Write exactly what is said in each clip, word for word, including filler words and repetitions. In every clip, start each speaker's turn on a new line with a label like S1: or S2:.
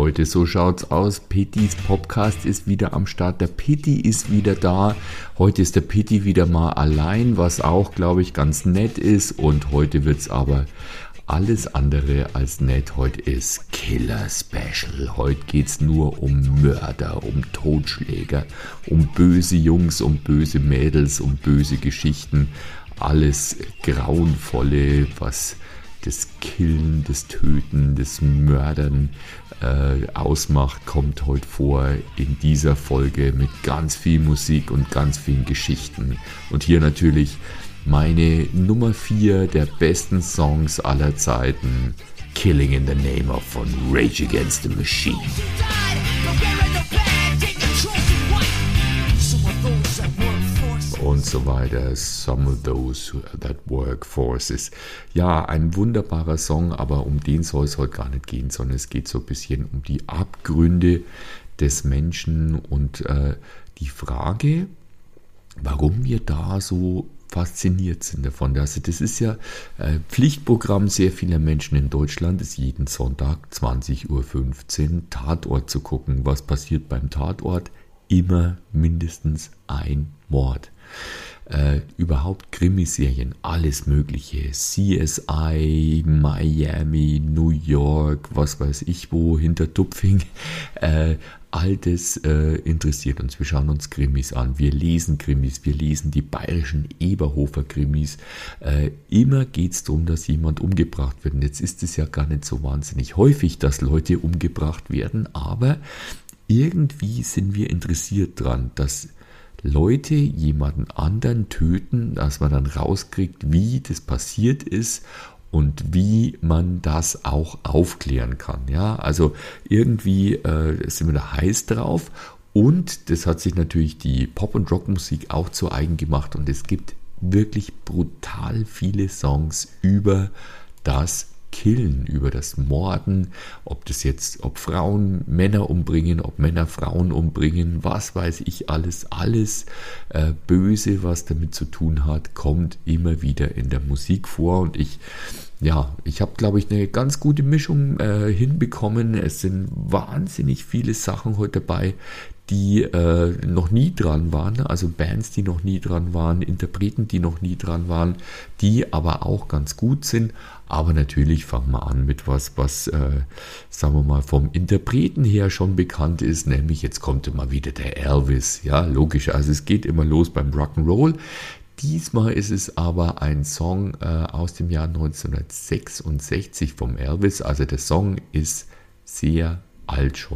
S1: Leute, so schaut's aus. Pittys Podcast ist wieder am Start. Der Pitti ist wieder da. Heute ist der Pitti wieder mal allein, was auch, glaube ich, ganz nett ist. Und heute wird's aber alles andere als nett. Heute ist Killer Special. Heute geht's nur um Mörder, um Totschläger, um böse Jungs, um böse Mädels, um böse Geschichten. Alles Grauenvolle, was das Killen, das Töten, das Mördern äh, ausmacht, kommt heute vor in dieser Folge mit ganz viel Musik und ganz vielen Geschichten. Und hier natürlich meine Nummer vier der besten Songs aller Zeiten, Killing in the Name of von Rage Against the Machine. Und so weiter, Some of Those That Work Forces. Ja, ein wunderbarer Song, aber um den soll es heute gar nicht gehen, sondern es geht so ein bisschen um die Abgründe des Menschen und äh, die Frage, warum wir da so fasziniert sind davon. Also das ist ja äh, Pflichtprogramm sehr vieler Menschen in Deutschland, ist jeden Sonntag zwanzig Uhr fünfzehn Tatort zu gucken. Was passiert beim Tatort? Immer mindestens ein Mord. Äh, überhaupt Krimiserien, alles mögliche, C S I, Miami, New York, was weiß ich wo, Hintertupfing, äh, all das äh, interessiert uns. Wir schauen uns Krimis an, wir lesen Krimis, wir lesen die bayerischen Eberhofer Krimis. Äh, immer geht es darum, dass jemand umgebracht wird. Und jetzt ist es ja gar nicht so wahnsinnig häufig, dass Leute umgebracht werden, aber irgendwie sind wir interessiert dran, dass Leute jemanden anderen töten, dass man dann rauskriegt, wie das passiert ist und wie man das auch aufklären kann. Ja, also irgendwie äh, sind wir da heiß drauf und das hat sich natürlich die Pop- und Rockmusik auch zu eigen gemacht und es gibt wirklich brutal viele Songs über das Killen, über das Morden, ob das jetzt, ob Frauen Männer umbringen, ob Männer Frauen umbringen, was weiß ich alles, alles äh, Böse, was damit zu tun hat, kommt immer wieder in der Musik vor und ich, ja, ich habe, glaube ich, eine ganz gute Mischung äh, hinbekommen. Es sind wahnsinnig viele Sachen heute dabei, die äh, noch nie dran waren, also Bands, die noch nie dran waren, Interpreten, die noch nie dran waren, die aber auch ganz gut sind. Aber natürlich fangen wir an mit was, was, äh, sagen wir mal, vom Interpreten her schon bekannt ist, nämlich jetzt kommt immer wieder der Elvis. Ja, logisch, also es geht immer los beim Rock'n'Roll. Diesmal ist es aber ein Song äh, aus dem Jahr neunzehnhundertsechsundsechzig vom Elvis, also der Song ist sehr alt schon.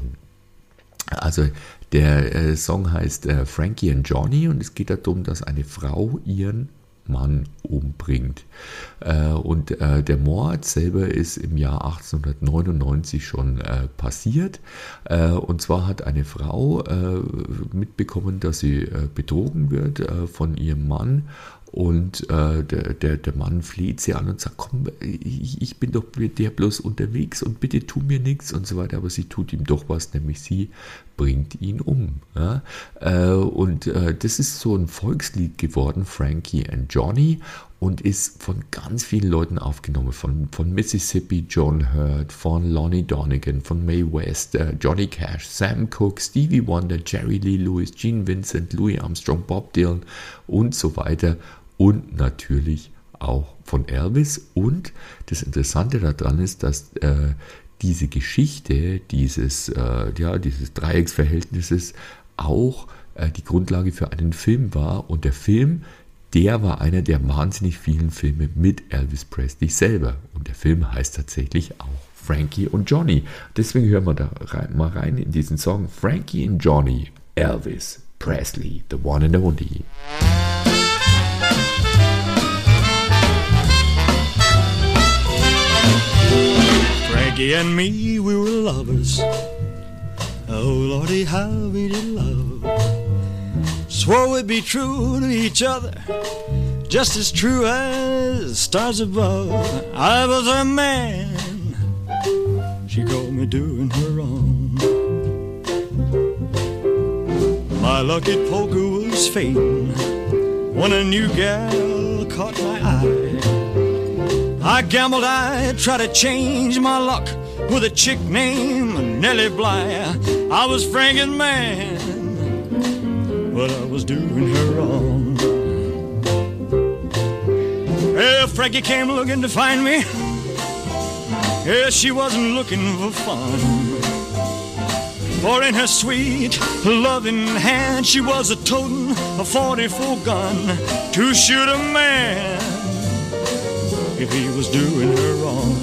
S1: Also der äh, Song heißt äh, Frankie and Johnny und es geht darum, dass eine Frau ihren Mann umbringt. Äh, und äh, der Mord selber ist im Jahr achtzehnhundertneunundneunzig schon äh, passiert. Äh, und zwar hat eine Frau äh, mitbekommen, dass sie äh, betrogen wird äh, von ihrem Mann. Und äh, der, der, der Mann fleht sie an und sagt, komm, ich, ich bin doch mit der bloß unterwegs und bitte tu mir nichts und so weiter. Aber sie tut ihm doch was, nämlich sie bringt ihn um. Ja? Äh, und äh, das ist so ein Volkslied geworden, Frankie and Johnny, und ist von ganz vielen Leuten aufgenommen. Von, von Mississippi, John Hurt, von Lonnie Donegan, von Mae West, äh, Johnny Cash, Sam Cooke, Stevie Wonder, Jerry Lee Lewis, Gene Vincent, Louis Armstrong, Bob Dylan und so weiter. Und natürlich auch von Elvis. Und das Interessante daran ist, dass äh, diese Geschichte dieses, äh, ja, dieses Dreiecksverhältnisses auch äh, die Grundlage für einen Film war. Und der Film, der war einer der wahnsinnig vielen Filme mit Elvis Presley selber. Und der Film heißt tatsächlich auch Frankie und Johnny. Deswegen hören wir da rein, mal rein in diesen Song Frankie and Johnny, Elvis Presley, the one and only.
S2: Frankie and me, we were lovers. Oh, Lordy, how we did love. Swore we'd be true to each other, just as true as stars above. I was her man, she called me doing her wrong. My lucky poker was fading when a new gal caught my eye. I gambled I'd try to change my luck, with a chick named Nellie Bly. I was Frankie's man, but I was doing her wrong. Yeah, Frankie came looking to find me. Yeah, she wasn't looking for fun. For in her sweet, loving hand, she was a toting a forty-four gun to shoot a man if he was doing her wrong.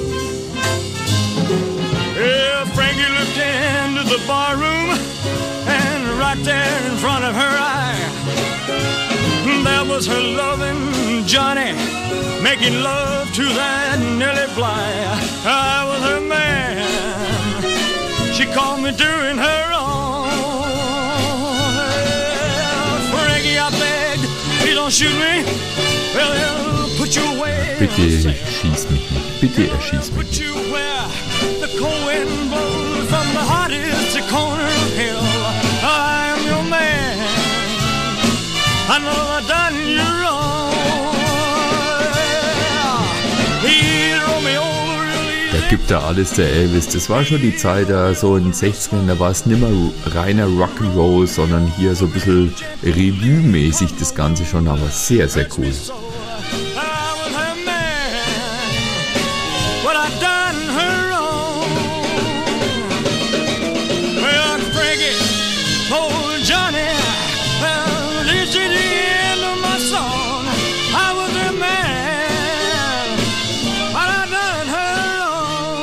S2: Yeah, Frankie looked into the barroom, and right there in front of her eye, there was her loving Johnny, making love to that Nellie Bly. I was her man, she caught me doing her wrong. Yeah, Frankie, I begged, please don't shoot me. Well, well, put you away.
S1: Bitte schieß mich nicht, bitte erschieß mich
S2: Put
S1: nicht.
S2: you where the cold wind blows from the hottest corner of hell. I am your man, I know I've done you wrong. He drove me over real
S1: Da
S2: easy.
S1: gibt er alles, der Elvis. Das war schon die Zeit, da so in den sechzigern, da war es nicht mehr reiner Rock'n'Roll, sondern hier so ein bisschen Revue-mäßig das Ganze schon, aber sehr, sehr cool.
S2: So, I was her man, but I done her wrong. Well, Frankie told Johnny, well, this is the end of my song. I was her man, but I done her wrong.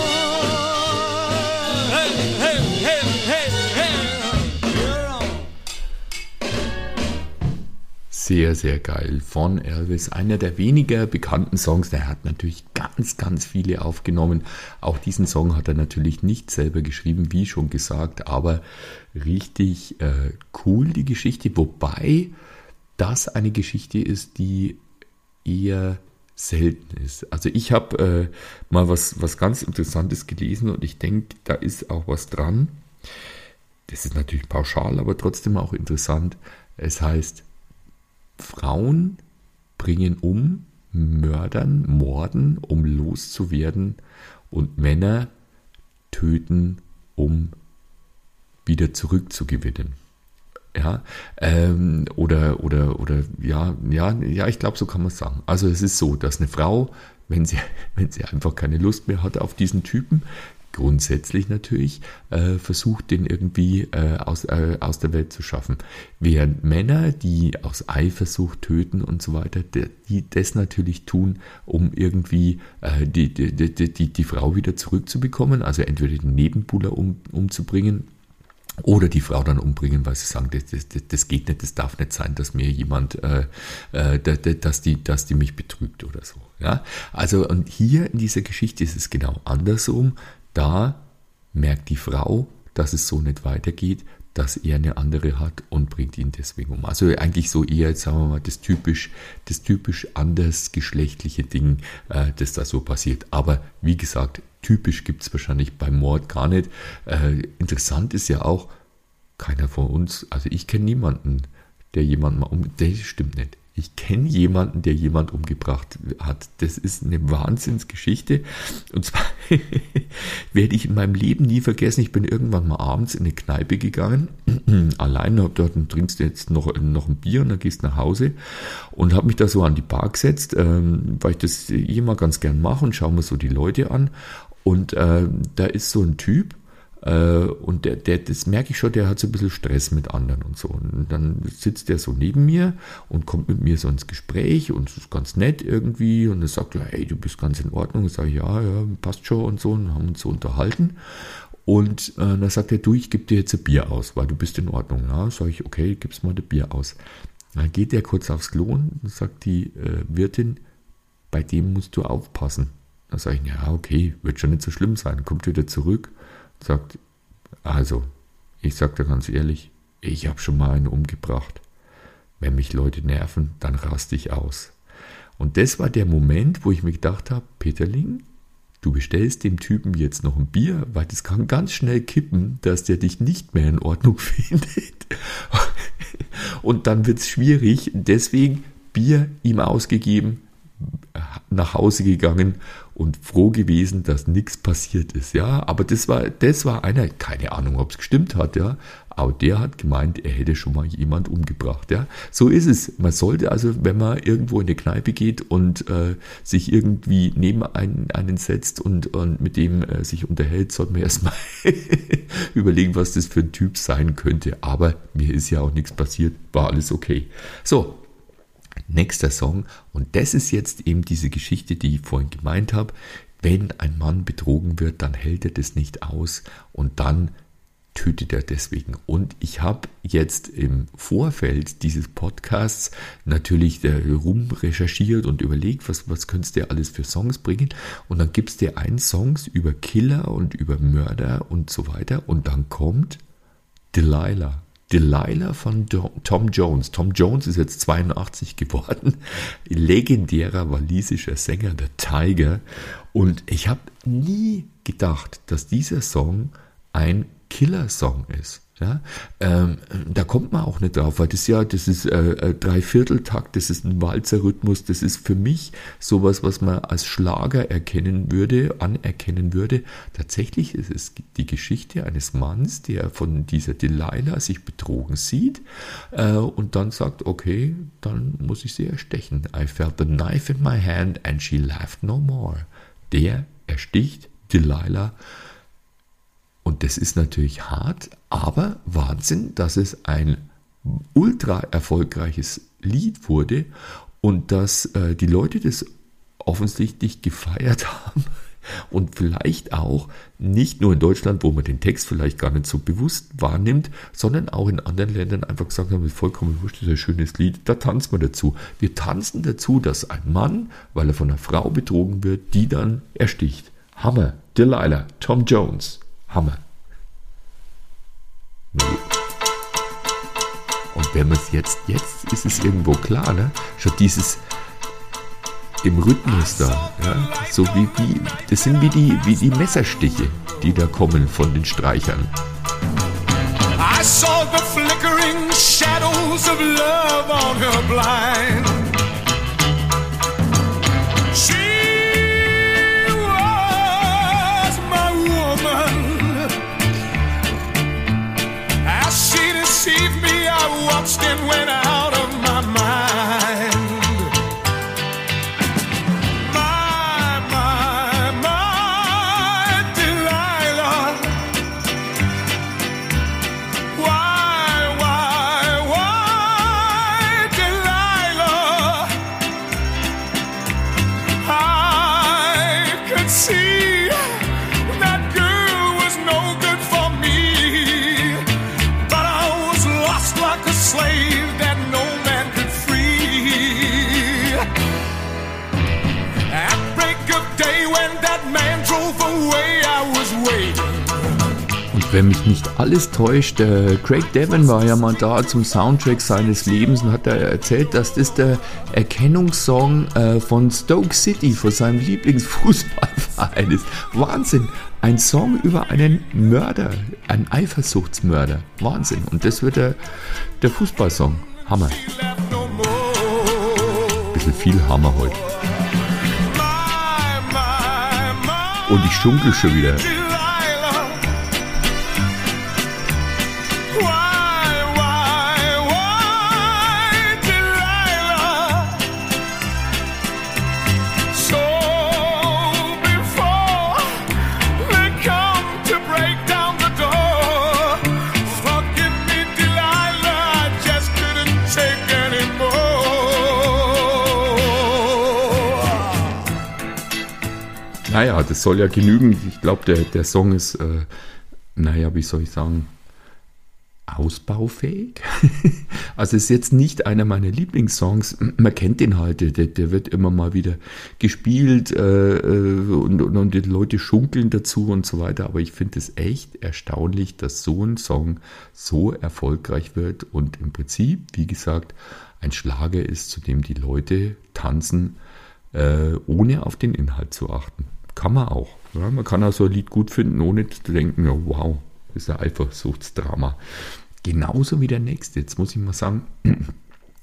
S2: Hey, hey, hey, hey, hey, you're wrong.
S1: Sehr, sehr geil. Von Elvis. Einer der weniger bekannten Songs. Der hat natürlich ganz, ganz viele aufgenommen. Auch diesen Song hat er natürlich nicht selber geschrieben, wie schon gesagt, aber richtig äh, cool, die Geschichte. Wobei das eine Geschichte ist, die eher selten ist. Also ich habe äh, mal was, was ganz Interessantes gelesen und ich denke, da ist auch was dran. Das ist natürlich pauschal, aber trotzdem auch interessant. Es heißt, Frauen bringen um, mördern, morden, um loszuwerden, und Männer töten, um wieder zurückzugewinnen. Ja, ähm, oder, oder, oder, ja, ja, ja, ich glaube, so kann man es sagen. Also es ist so, dass eine Frau, wenn sie, wenn sie einfach keine Lust mehr hat auf diesen Typen, grundsätzlich natürlich, äh, versucht, den irgendwie äh, aus, äh, aus der Welt zu schaffen. Während Männer, die aus Eifersucht töten und so weiter, die, die das natürlich tun, um irgendwie äh, die, die, die, die, die Frau wieder zurückzubekommen, also entweder den Nebenbuhler um, umzubringen, oder die Frau dann umbringen, weil sie sagen, das, das, das geht nicht, das darf nicht sein, dass mir jemand, äh, äh, dass, die, dass die mich betrügt oder so. Ja? Also, und hier in dieser Geschichte ist es genau andersrum. Da merkt die Frau, dass es so nicht weitergeht, dass er eine andere hat und bringt ihn deswegen um. Also eigentlich so eher, sagen wir mal, das typisch, das typisch andersgeschlechtliche Ding, äh, das da so passiert. Aber wie gesagt, typisch gibt es wahrscheinlich beim Mord gar nicht. Äh, interessant ist ja auch, keiner von uns, also ich kenne niemanden, der jemanden mal um... Das stimmt nicht. Ich kenne jemanden, der jemand umgebracht hat. Das ist eine Wahnsinnsgeschichte. Und zwar werde ich in meinem Leben nie vergessen. Ich bin irgendwann mal abends in eine Kneipe gegangen, allein, hab dort und trinkst jetzt noch, noch ein Bier und dann gehst nach Hause und habe mich da so an die Bar gesetzt, ähm, weil ich das immer ganz gern mache und schaue mir so die Leute an. Und äh, da ist so ein Typ, und der, der, das merke ich schon, der hat so ein bisschen Stress mit anderen und so. Und dann sitzt der so neben mir und kommt mit mir so ins Gespräch und ist ganz nett irgendwie. Und er sagt, hey, du bist ganz in Ordnung. Und ich sage, ja, ja, passt schon und so. Und haben uns so unterhalten. Und äh, dann sagt er, du, ich gebe dir jetzt ein Bier aus, weil du bist in Ordnung. Ja, sage ich, okay, gib's mal ein Bier aus. Dann geht er kurz aufs Klo und sagt die äh, Wirtin, bei dem musst du aufpassen. Dann sage ich, ja, okay, wird schon nicht so schlimm sein. Kommt wieder zurück. Sagt, also, ich sag dir ganz ehrlich, ich habe schon mal einen umgebracht. Wenn mich Leute nerven, dann raste ich aus. Und das war der Moment, wo ich mir gedacht habe, Peterling, du bestellst dem Typen jetzt noch ein Bier, weil das kann ganz schnell kippen, dass der dich nicht mehr in Ordnung findet. Und dann wird es schwierig. Deswegen Bier ihm ausgegeben, nach Hause gegangen und froh gewesen, dass nichts passiert ist. Ja, aber das war, das war einer, keine Ahnung, ob es gestimmt hat, ja, aber der hat gemeint, er hätte schon mal jemand umgebracht. Ja, so ist es. Man sollte also, wenn man irgendwo in eine Kneipe geht und äh, sich irgendwie neben einen, einen setzt und, und mit dem äh, sich unterhält, sollte man erstmal überlegen, was das für ein Typ sein könnte. Aber mir ist ja auch nichts passiert, war alles okay. So, nächster Song. Und das ist jetzt eben diese Geschichte, die ich vorhin gemeint habe. Wenn ein Mann betrogen wird, dann hält er das nicht aus und dann tötet er deswegen. Und ich habe jetzt im Vorfeld dieses Podcasts natürlich rum recherchiert und überlegt, was, was könntest du alles für Songs bringen. Und dann gibt es dir einen Songs über Killer und über Mörder und so weiter. Und dann kommt Delilah. Delilah von Tom Jones. Tom Jones ist jetzt zweiundachtzig geworden. Legendärer walisischer Sänger, der Tiger. Und ich habe nie gedacht, dass dieser Song ein Killer-Song ist. Ja, ähm, da kommt man auch nicht drauf, weil das ja, das ist äh, Dreivierteltakt, das ist ein Walzerrhythmus, das ist für mich sowas, was man als Schlager erkennen würde, anerkennen würde. Tatsächlich ist es die Geschichte eines Mannes, der von dieser Delilah sich betrogen sieht äh, und dann sagt, okay, dann muss ich sie erstechen. I felt the knife in my hand and she laughed no more. Der ersticht Delilah. Und das ist natürlich hart, aber Wahnsinn, dass es ein ultra erfolgreiches Lied wurde und dass äh, die Leute das offensichtlich gefeiert haben und vielleicht auch nicht nur in Deutschland, wo man den Text vielleicht gar nicht so bewusst wahrnimmt, sondern auch in anderen Ländern einfach gesagt haben, vollkommen wurscht, das ist ein schönes Lied, da tanzen wir dazu. Wir tanzen dazu, dass ein Mann, weil er von einer Frau betrogen wird, die dann ersticht. Hammer, Delilah, Tom Jones. Hammer. Und wenn man es jetzt, jetzt ist es irgendwo klar, ne? Schon dieses im Rhythmus da, ja? So wie, wie, das sind wie die, wie die Messerstiche, die da kommen von den Streichern. I saw the flickering shadows of love on her blind. And went out of my mind. My, my, my Delilah. Why, why, why Delilah? I could see that girl was no good for me, but I was lost like a slave that no man could free. At break of day when that man drove away, I was waiting. Und wenn mich nicht alles täuscht, der Craig Devon war ja mal da zum Soundtrack seines Lebens und hat da erzählt, dass das der Erkennungssong äh, von Stoke City, von seinem Lieblingsfußballverein ist. Wahnsinn! Ein Song über einen Mörder, einen Eifersuchtsmörder. Wahnsinn. Und das wird der, der Fußballsong. Hammer. Bisschen viel Hammer heute. Und ich schunkel schon wieder. Naja, das soll ja genügen. Ich glaube, der, der Song ist, äh, naja, wie soll ich sagen, ausbaufähig. Also ist jetzt nicht einer meiner Lieblingssongs. Man kennt den halt, der, der wird immer mal wieder gespielt äh, und, und die Leute schunkeln dazu und so weiter. Aber ich finde es echt erstaunlich, dass so ein Song so erfolgreich wird und im Prinzip, wie gesagt, ein Schlager ist, zu dem die Leute tanzen, äh, ohne auf den Inhalt zu achten. Kann man auch. Ja, man kann auch so ein Lied gut finden, ohne zu denken, ja, wow, das ist ein Eifersuchtsdrama. Genauso wie der nächste. Jetzt muss ich mal sagen,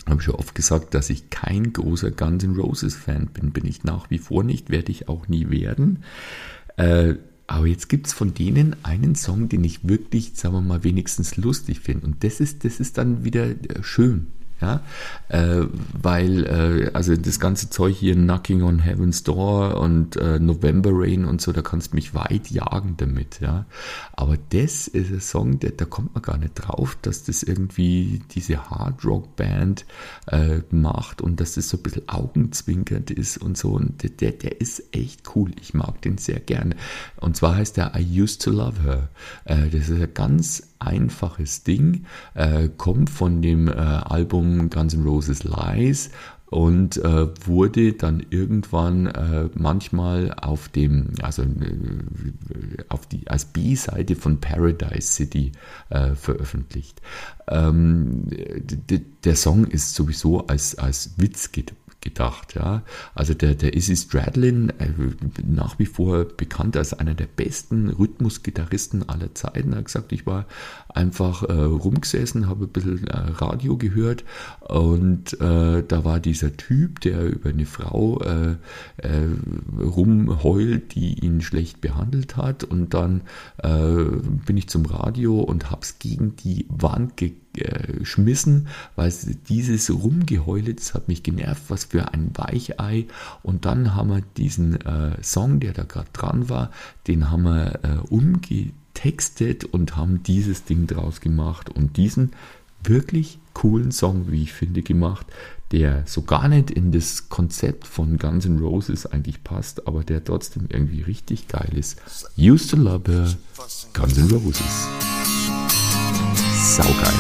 S1: habe ich schon oft gesagt, dass ich kein großer Guns N' Roses Fan bin. Bin ich nach wie vor nicht, werde ich auch nie werden. Äh, aber jetzt gibt es von denen einen Song, den ich wirklich, sagen wir mal, wenigstens lustig finde. Und das ist, das ist dann wieder schön. Ja, äh, weil äh, also das ganze Zeug hier, Knocking on Heaven's Door und äh, November Rain und so, da kannst du mich weit jagen damit, ja. Aber das ist ein Song, der, da kommt man gar nicht drauf, dass das irgendwie diese Hard-Rock-Band äh, macht und dass das so ein bisschen augenzwinkernd ist und so. Und der, der ist echt cool. Ich mag den sehr gerne. Und zwar heißt der I Used to Love Her. Äh, das ist ein ganz einfaches Ding, äh, kommt von dem äh, Album Guns N' Roses Lies und äh, wurde dann irgendwann äh, manchmal auf dem, also äh, auf die, als B-Seite von Paradise City äh, veröffentlicht. Ähm, d- der Song ist sowieso als, als Witz gedacht. gedacht, ja. Also der, der Izzy Stradlin, äh, nach wie vor bekannt als einer der besten Rhythmusgitarristen aller Zeiten, er hat gesagt, ich war einfach äh, rumgesessen, habe ein bisschen äh, Radio gehört und äh, da war dieser Typ, der über eine Frau äh, äh, rumheult, die ihn schlecht behandelt hat und dann äh, bin ich zum Radio und hab's gegen die Wand ge- geschmissen, weil dieses Rumgeheule, das hat mich genervt, was für ein Weichei. Und dann haben wir diesen äh, Song, der da gerade dran war, den haben wir äh, umgetextet und haben dieses Ding draus gemacht und diesen wirklich coolen Song, wie ich finde, gemacht, der so gar nicht in das Konzept von Guns N' Roses eigentlich passt, aber der trotzdem irgendwie richtig geil ist. Used to Love Her, Guns N' Roses. Saugeil.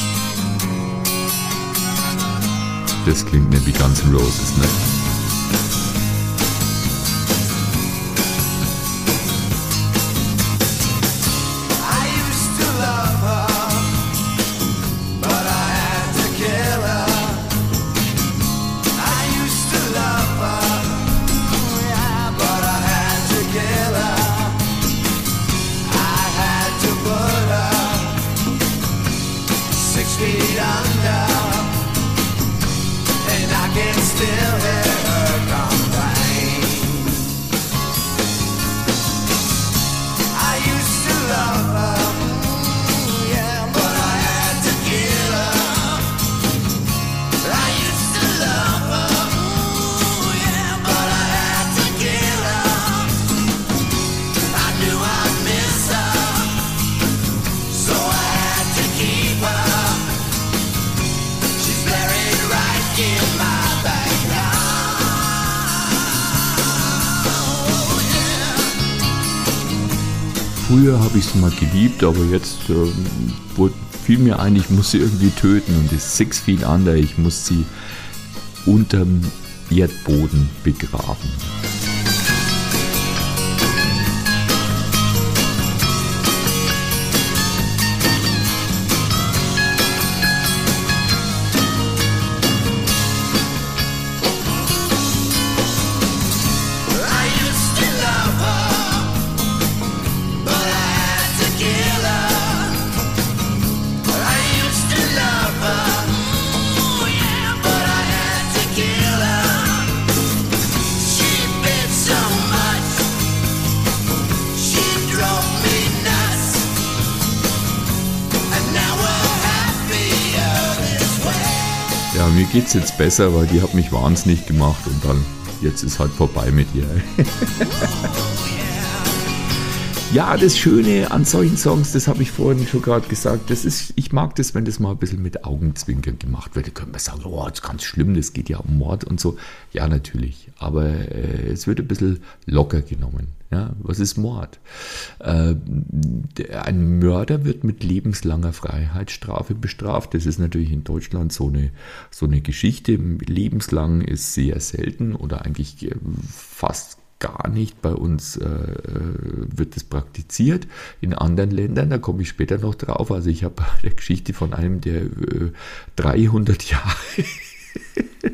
S1: Das klingt nicht wie Guns N' Roses, ne? Früher habe ich sie mal geliebt, aber jetzt äh, wurde, fiel mir ein, ich muss sie irgendwie töten und das Six Feet Under, ich muss sie unterm Erdboden begraben. Ja, mir geht's jetzt besser, weil die hat mich wahnsinnig gemacht und dann, jetzt ist halt vorbei mit ihr. Ja, das Schöne an solchen Songs, das habe ich vorhin schon gerade gesagt, das ist, ich mag das, wenn das mal ein bisschen mit Augenzwinkern gemacht wird. Da können wir sagen, oh, das ist ganz schlimm, das geht ja um Mord und so. Ja, natürlich, aber äh, es wird ein bisschen locker genommen. Ja, was ist Mord? Äh, der, ein Mörder wird mit lebenslanger Freiheitsstrafe bestraft. Das ist natürlich in Deutschland so eine, so eine Geschichte. Lebenslang ist sehr selten oder eigentlich äh, fast gar nicht. Bei uns äh, wird das praktiziert. In anderen Ländern, da komme ich später noch drauf. Also ich habe eine Geschichte von einem, der äh, dreihundert Jahre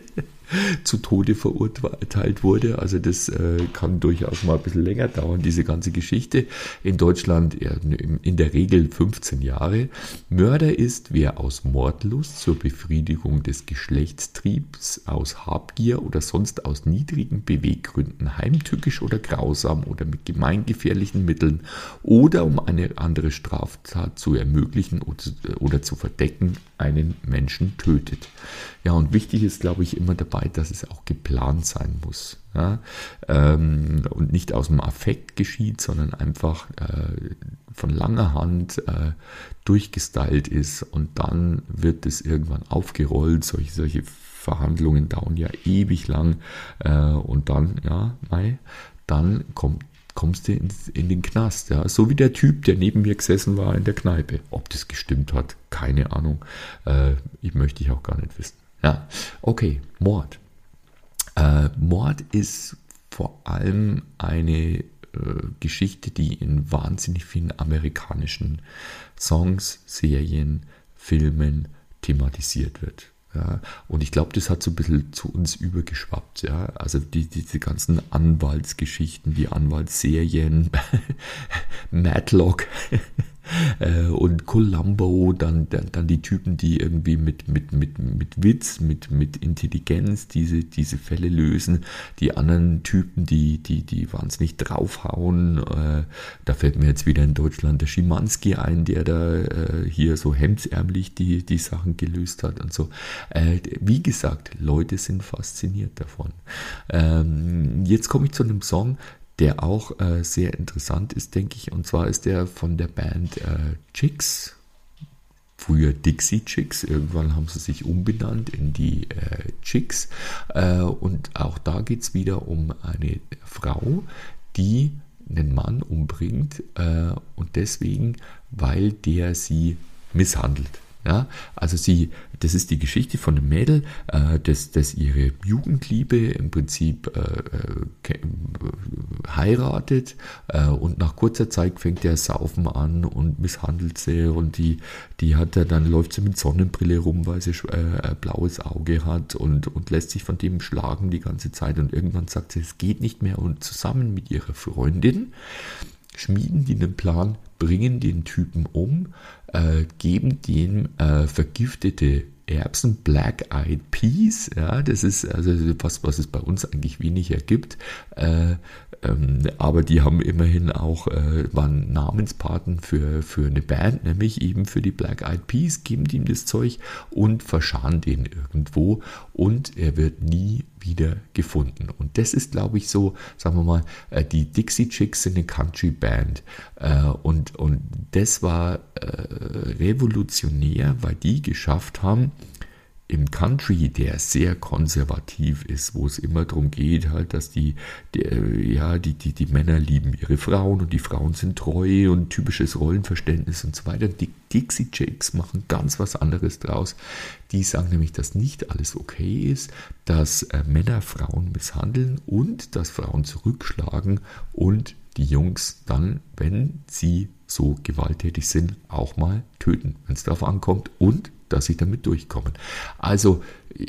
S1: zu Tode verurteilt wurde. Also das äh, kann durchaus mal ein bisschen länger dauern, diese ganze Geschichte. In Deutschland ja, in der Regel fünfzehn Jahre. Mörder ist, wer aus Mordlust zur Befriedigung des Geschlechtstriebs, aus Habgier oder sonst aus niedrigen Beweggründen heimtückisch oder grausam oder mit gemeingefährlichen Mitteln oder um eine andere Straftat zu ermöglichen oder, oder zu verdecken, einen Menschen tötet. Ja, und wichtig ist, glaube ich, immer dabei, dass es auch geplant sein muss. Ja? Ähm, und nicht aus dem Affekt geschieht, sondern einfach äh, von langer Hand äh, durchgestylt ist und dann wird es irgendwann aufgerollt. Solche, solche Verhandlungen dauern ja ewig lang äh, und dann, ja, mei, dann kommt kommst du in, in den Knast. Ja? So wie der Typ, der neben mir gesessen war in der Kneipe. Ob das gestimmt hat, keine Ahnung. Äh, ich möchte ich auch gar nicht wissen. Ja, okay, Mord. Äh, Mord ist vor allem eine äh, Geschichte, die in wahnsinnig vielen amerikanischen Songs, Serien, Filmen thematisiert wird. Ja, und ich glaube, das hat so ein bisschen zu uns übergeschwappt. Ja? Also die, diese ganzen Anwaltsgeschichten, die Anwaltsserien, Matlock äh, und Columbo, dann, dann, dann die Typen, die irgendwie mit, mit, mit, mit Witz, mit, mit Intelligenz diese, diese Fälle lösen. Die anderen Typen, die, die, die wahnsinnig draufhauen. Äh, da fällt mir jetzt wieder in Deutschland der Schimanski ein, der da äh, hier so hemdsärmlich die, die Sachen gelöst hat und so. Äh, wie gesagt, Leute sind fasziniert davon. Ähm, jetzt komme ich zu einem Song, der auch äh, sehr interessant ist, denke ich. Und zwar ist der von der Band äh, Chicks, früher Dixie Chicks. Irgendwann haben sie sich umbenannt in die äh, Chicks. Äh, und auch da geht es wieder um eine Frau, die einen Mann umbringt äh, und deswegen, weil der sie misshandelt. Ja, also sie, das ist die Geschichte von einem Mädel, äh, das, das ihre Jugendliebe im Prinzip äh, äh, heiratet äh, und nach kurzer Zeit fängt der Saufen an und misshandelt sie und die, die hat er, dann läuft sie mit Sonnenbrille rum, weil sie äh, ein blaues Auge hat und, und lässt sich von dem schlagen die ganze Zeit und irgendwann sagt sie, es geht nicht mehr und zusammen mit ihrer Freundin schmieden die einen Plan, bringen den Typen um, äh, geben dem äh, vergiftete Erbsen, Black Eyed Peas, ja, das ist also was, was es bei uns eigentlich weniger gibt, äh, ähm, aber die haben immerhin auch, äh, waren Namenspaten für, für eine Band, nämlich eben für die Black Eyed Peas, geben ihm das Zeug und verscharren den irgendwo und er wird nie wieder gefunden. Und das ist, glaube ich, so, sagen wir mal, äh, die Dixie Chicks sind eine Country-Band äh, und, und das war äh, revolutionär, weil die geschafft haben, im Country, der sehr konservativ ist, wo es immer darum geht, halt, dass die, die, ja, die, die, die Männer lieben ihre Frauen und die Frauen sind treu und typisches Rollenverständnis und so weiter. Die Dixie Chicks machen ganz was anderes draus. Die sagen nämlich, dass nicht alles okay ist, dass äh, Männer Frauen misshandeln und dass Frauen zurückschlagen und die Jungs dann, wenn sie so gewalttätig sind, auch mal töten, wenn es darauf ankommt und dass sie damit durchkommen. Also,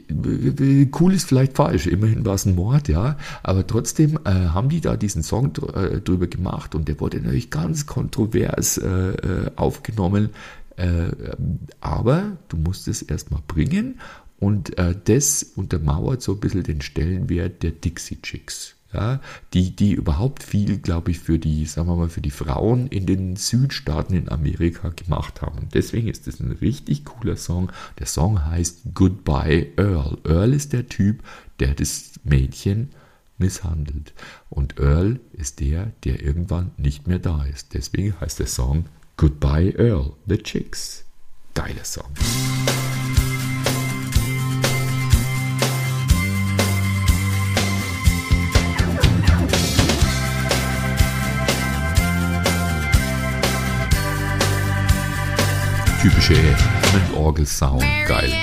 S1: cool ist vielleicht falsch, immerhin war es ein Mord, ja, aber trotzdem äh, haben die da diesen Song dr- äh, drüber gemacht und der wurde natürlich ganz kontrovers äh, aufgenommen, äh, aber du musst es erstmal bringen und äh, das untermauert so ein bisschen den Stellenwert der Dixie Chicks. Ja, die, die überhaupt viel, glaube ich, für die, sagen wir mal, für die Frauen in den Südstaaten in Amerika gemacht haben. Und deswegen ist das ein richtig cooler Song. Der Song heißt Goodbye Earl. Earl ist der Typ, der das Mädchen misshandelt. Und Earl ist der, der irgendwann nicht mehr da ist. Deswegen heißt der Song Goodbye Earl, The Chicks. Geiler Song. Typische Hammond-Orgel-Sound, geil.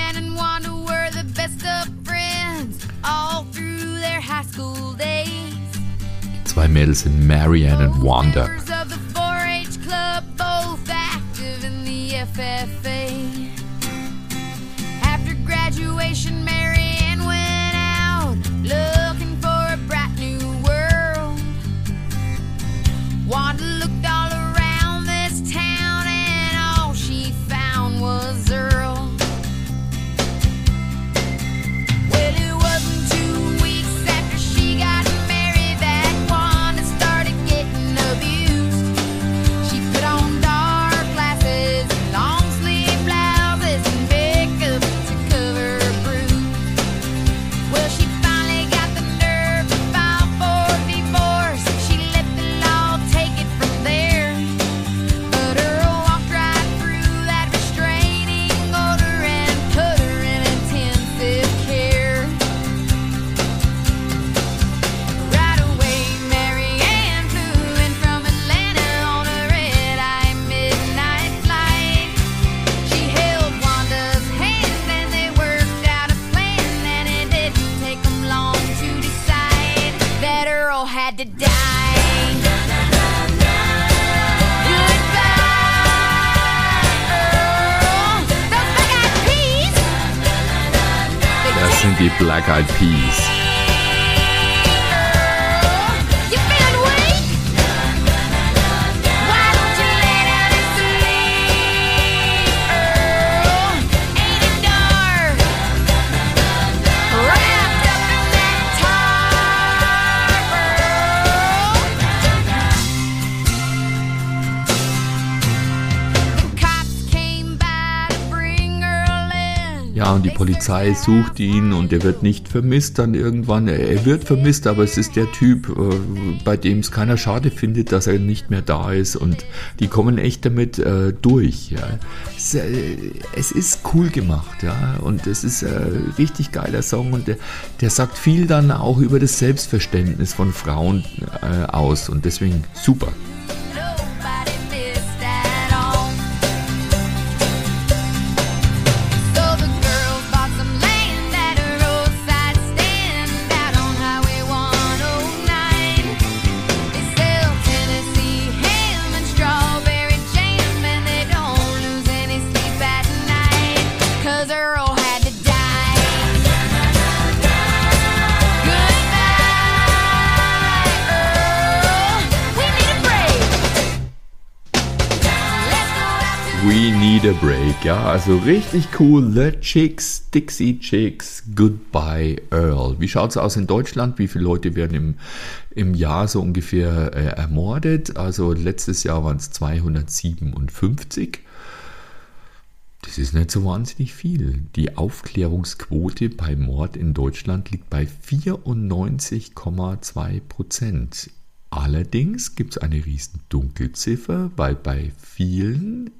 S1: Zwei Mädels sind Marianne und Wanda. After graduation, Marianne went out
S3: had to die. Goodbye, Earl. Those black-eyed peas.
S1: Das sind die Black Eyed Peas.
S3: You feeling weak? Why don't you lay down and sleep, Earl? Ain't it dark? Wrapped up in that tarp, Earl. The cops came by to bring Earl in.
S1: Ja, und die Polizei sucht ihn und er wird nicht vermisst dann irgendwann. Er wird vermisst, aber es ist der Typ, äh, bei dem es keiner schade findet, dass er nicht mehr da ist, und die kommen echt damit äh, durch. Ja. Es, äh, es ist cool gemacht, ja, und es ist ein äh, richtig geiler Song, und der, der sagt viel dann auch über das Selbstverständnis von Frauen äh, aus, und deswegen super.
S3: Nobody missed at all. So the girls bought some land at a roadside stand out on Highway one oh nine. They sell Tennessee ham and strawberry jam, and they don't lose any sleep at night, 'cause Earl had to die. Goodbye, Earl. We need a break. Let's go out to
S1: We Need a Break, ja, also richtig cool. The Chicks, Dixie Chicks, Goodbye Earl. Wie schaut es aus in Deutschland? Wie viele Leute werden im, im Jahr so ungefähr äh, ermordet? Also letztes Jahr waren es zweihundertsiebenundfünfzig. Das ist nicht so wahnsinnig viel. Die Aufklärungsquote bei Mord in Deutschland liegt bei vierundneunzig Komma zwei Prozent. Allerdings gibt es eine riesen Dunkelziffer, weil bei vielen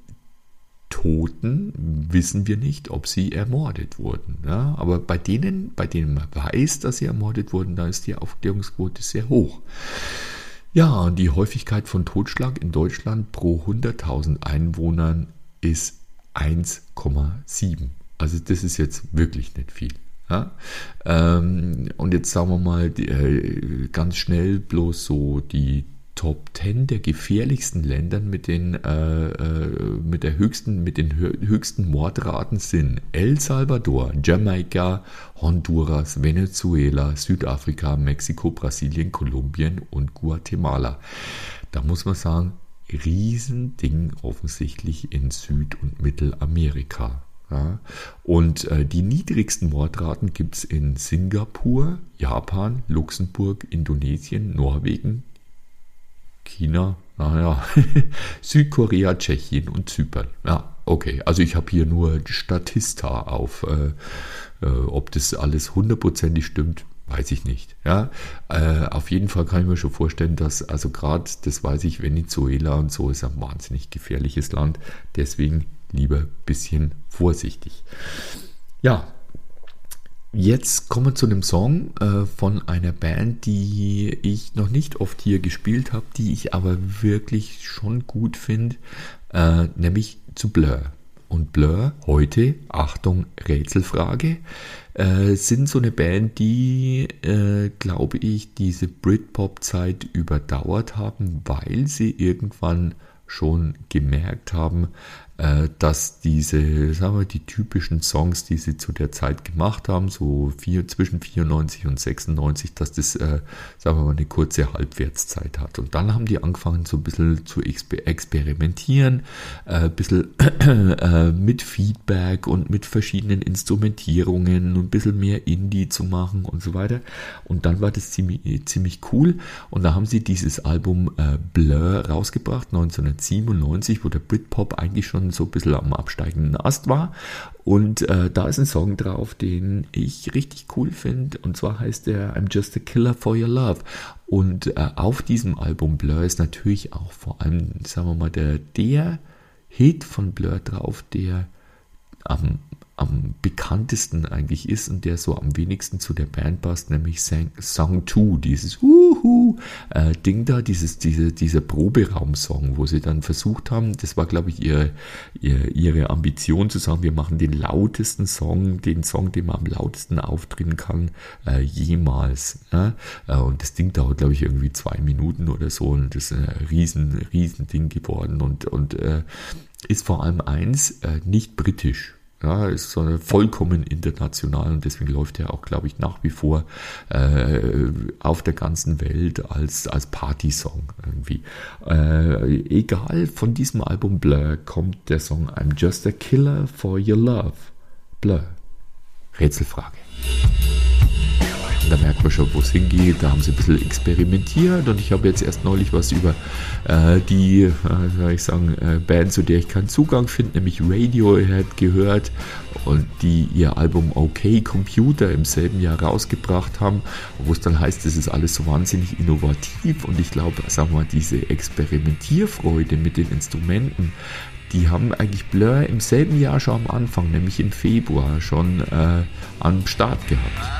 S1: Toten wissen wir nicht, ob sie ermordet wurden. Ja, aber bei denen, bei denen man weiß, dass sie ermordet wurden, da ist die Aufklärungsquote sehr hoch. Ja, und die Häufigkeit von Totschlag in Deutschland pro hunderttausend Einwohnern ist eins Komma sieben. Also das ist jetzt wirklich nicht viel. Ja? Ähm, und jetzt sagen wir mal die, äh, ganz schnell bloß so die Top zehn der gefährlichsten Ländern mit den, äh, äh, mit der höchsten, mit den hö- höchsten Mordraten sind El Salvador, Jamaika, Honduras, Venezuela, Südafrika, Mexiko, Brasilien, Kolumbien und Guatemala. Da muss man sagen, Riesending offensichtlich in Süd- und Mittelamerika. Ja. Und äh, die niedrigsten Mordraten gibt es in Singapur, Japan, Luxemburg, Indonesien, Norwegen, China, naja, Südkorea, Tschechien und Zypern. Ja, okay, also ich habe hier nur Statista auf. Äh, äh, ob das alles hundertprozentig stimmt, weiß ich nicht. Ja, äh, auf jeden Fall kann ich mir schon vorstellen, dass, also gerade, das weiß ich, Venezuela und so ist ein wahnsinnig gefährliches Land. Deswegen lieber ein bisschen vorsichtig. Ja, jetzt kommen wir zu einem Song äh, von einer Band, die ich noch nicht oft hier gespielt habe, die ich aber wirklich schon gut finde, äh, nämlich zu Blur. Und Blur heute, Achtung, Rätselfrage, äh, sind so eine Band, die, äh, glaube ich, diese Britpop-Zeit überdauert haben, weil sie irgendwann schon gemerkt haben, äh, dass diese, sagen wir, die typischen Songs, die sie zu der Zeit gemacht haben, so vier, zwischen vierundneunzig und sechsundneunzig, dass das, äh, sagen wir mal, eine kurze Halbwertszeit hat. Und dann haben die angefangen, so ein bisschen zu exper- experimentieren, äh, ein bisschen äh, mit Feedback und mit verschiedenen Instrumentierungen und ein bisschen mehr Indie zu machen und so weiter. Und dann war das ziemlich, ziemlich cool. Und da haben sie dieses Album äh, Blur rausgebracht, neunzehnhundertsiebenundneunzig, wo der Britpop eigentlich schon so ein bisschen am absteigenden Ast war. Und äh, da ist ein Song drauf, den ich richtig cool finde. Und zwar heißt der I'm Just a Killer for Your Love. Und äh, auf diesem Album Blur ist natürlich auch vor allem, sagen wir mal, der, der Hit von Blur drauf, der am am bekanntesten eigentlich ist und der so am wenigsten zu der Band passt, nämlich Song zwei, dieses Uhu äh, Ding da, dieses, diese, dieser Proberaum-Song, wo sie dann versucht haben, das war glaube ich ihre, ihre, ihre Ambition zu sagen, wir machen den lautesten Song, den Song, den man am lautesten auftreten kann, äh, jemals. Ja? Äh, und das Ding dauert glaube ich irgendwie zwei Minuten oder so und das ist ein riesen, riesen Ding geworden und, und äh, ist vor allem eins, äh, nicht britisch. Ja, ist so eine vollkommen international und deswegen läuft er auch, glaube ich, nach wie vor äh, auf der ganzen Welt als, als Party-Song irgendwie. Äh, egal, von diesem Album Blur kommt der Song I'm Just a Killer for Your Love. Blur. Rätselfrage. Da merkt man schon, wo es hingeht. Da haben sie ein bisschen experimentiert und ich habe jetzt erst neulich was über äh, die, äh, soll ich sagen, äh, Band, zu der ich keinen Zugang finde, nämlich Radiohead gehört und die ihr Album OK Computer im selben Jahr rausgebracht haben, wo es dann heißt, das ist alles so wahnsinnig innovativ und ich glaube, sagen wir mal, diese Experimentierfreude mit den Instrumenten, die haben eigentlich Blur im selben Jahr schon am Anfang, nämlich im Februar, schon äh, am Start gehabt.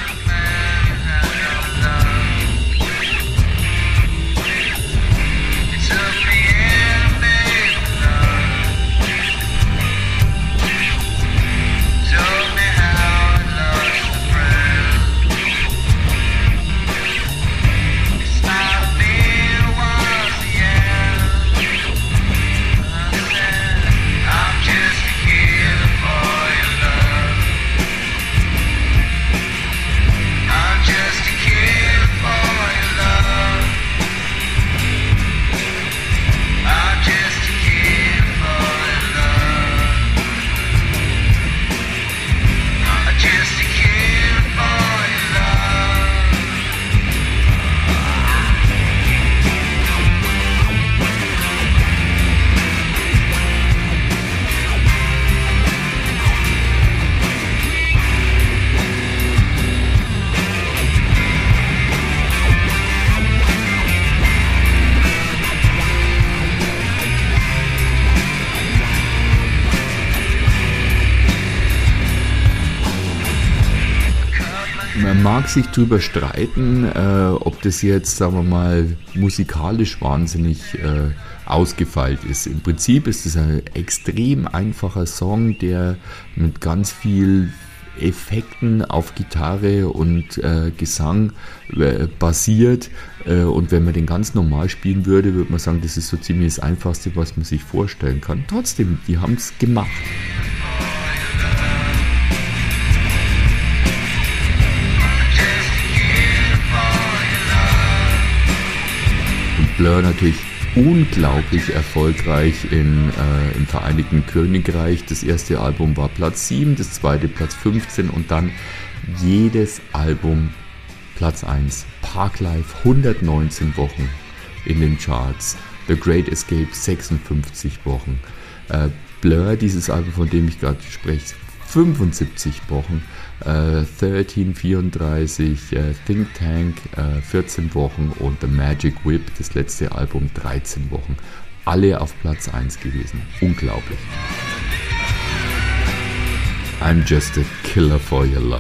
S1: Man mag sich drüber streiten, äh, ob das jetzt, sagen wir mal, musikalisch wahnsinnig äh, ausgefeilt ist. Im Prinzip ist es ein extrem einfacher Song, der mit ganz viel Effekten auf Gitarre und äh, Gesang äh, basiert. Äh, und wenn man den ganz normal spielen würde, würde man sagen, das ist so ziemlich das Einfachste, was man sich vorstellen kann. Trotzdem, die haben es gemacht. Blur natürlich unglaublich erfolgreich in, äh, im Vereinigten Königreich. Das erste Album war Platz sieben, das zweite Platz fünfzehn und dann jedes Album Platz eins. Parklife hundertneunzehn Wochen in den Charts. The Great Escape sechsundfünfzig Wochen. Äh, Blur, dieses Album, von dem ich gerade spreche, fünfundsiebzig Wochen. Uh, dreizehn, vierunddreißig, uh, Think Tank, uh, vierzehn Wochen und The Magic Whip, das letzte Album, dreizehn Wochen. Alle auf Platz eins gewesen. Unglaublich. I'm just a killer for your love.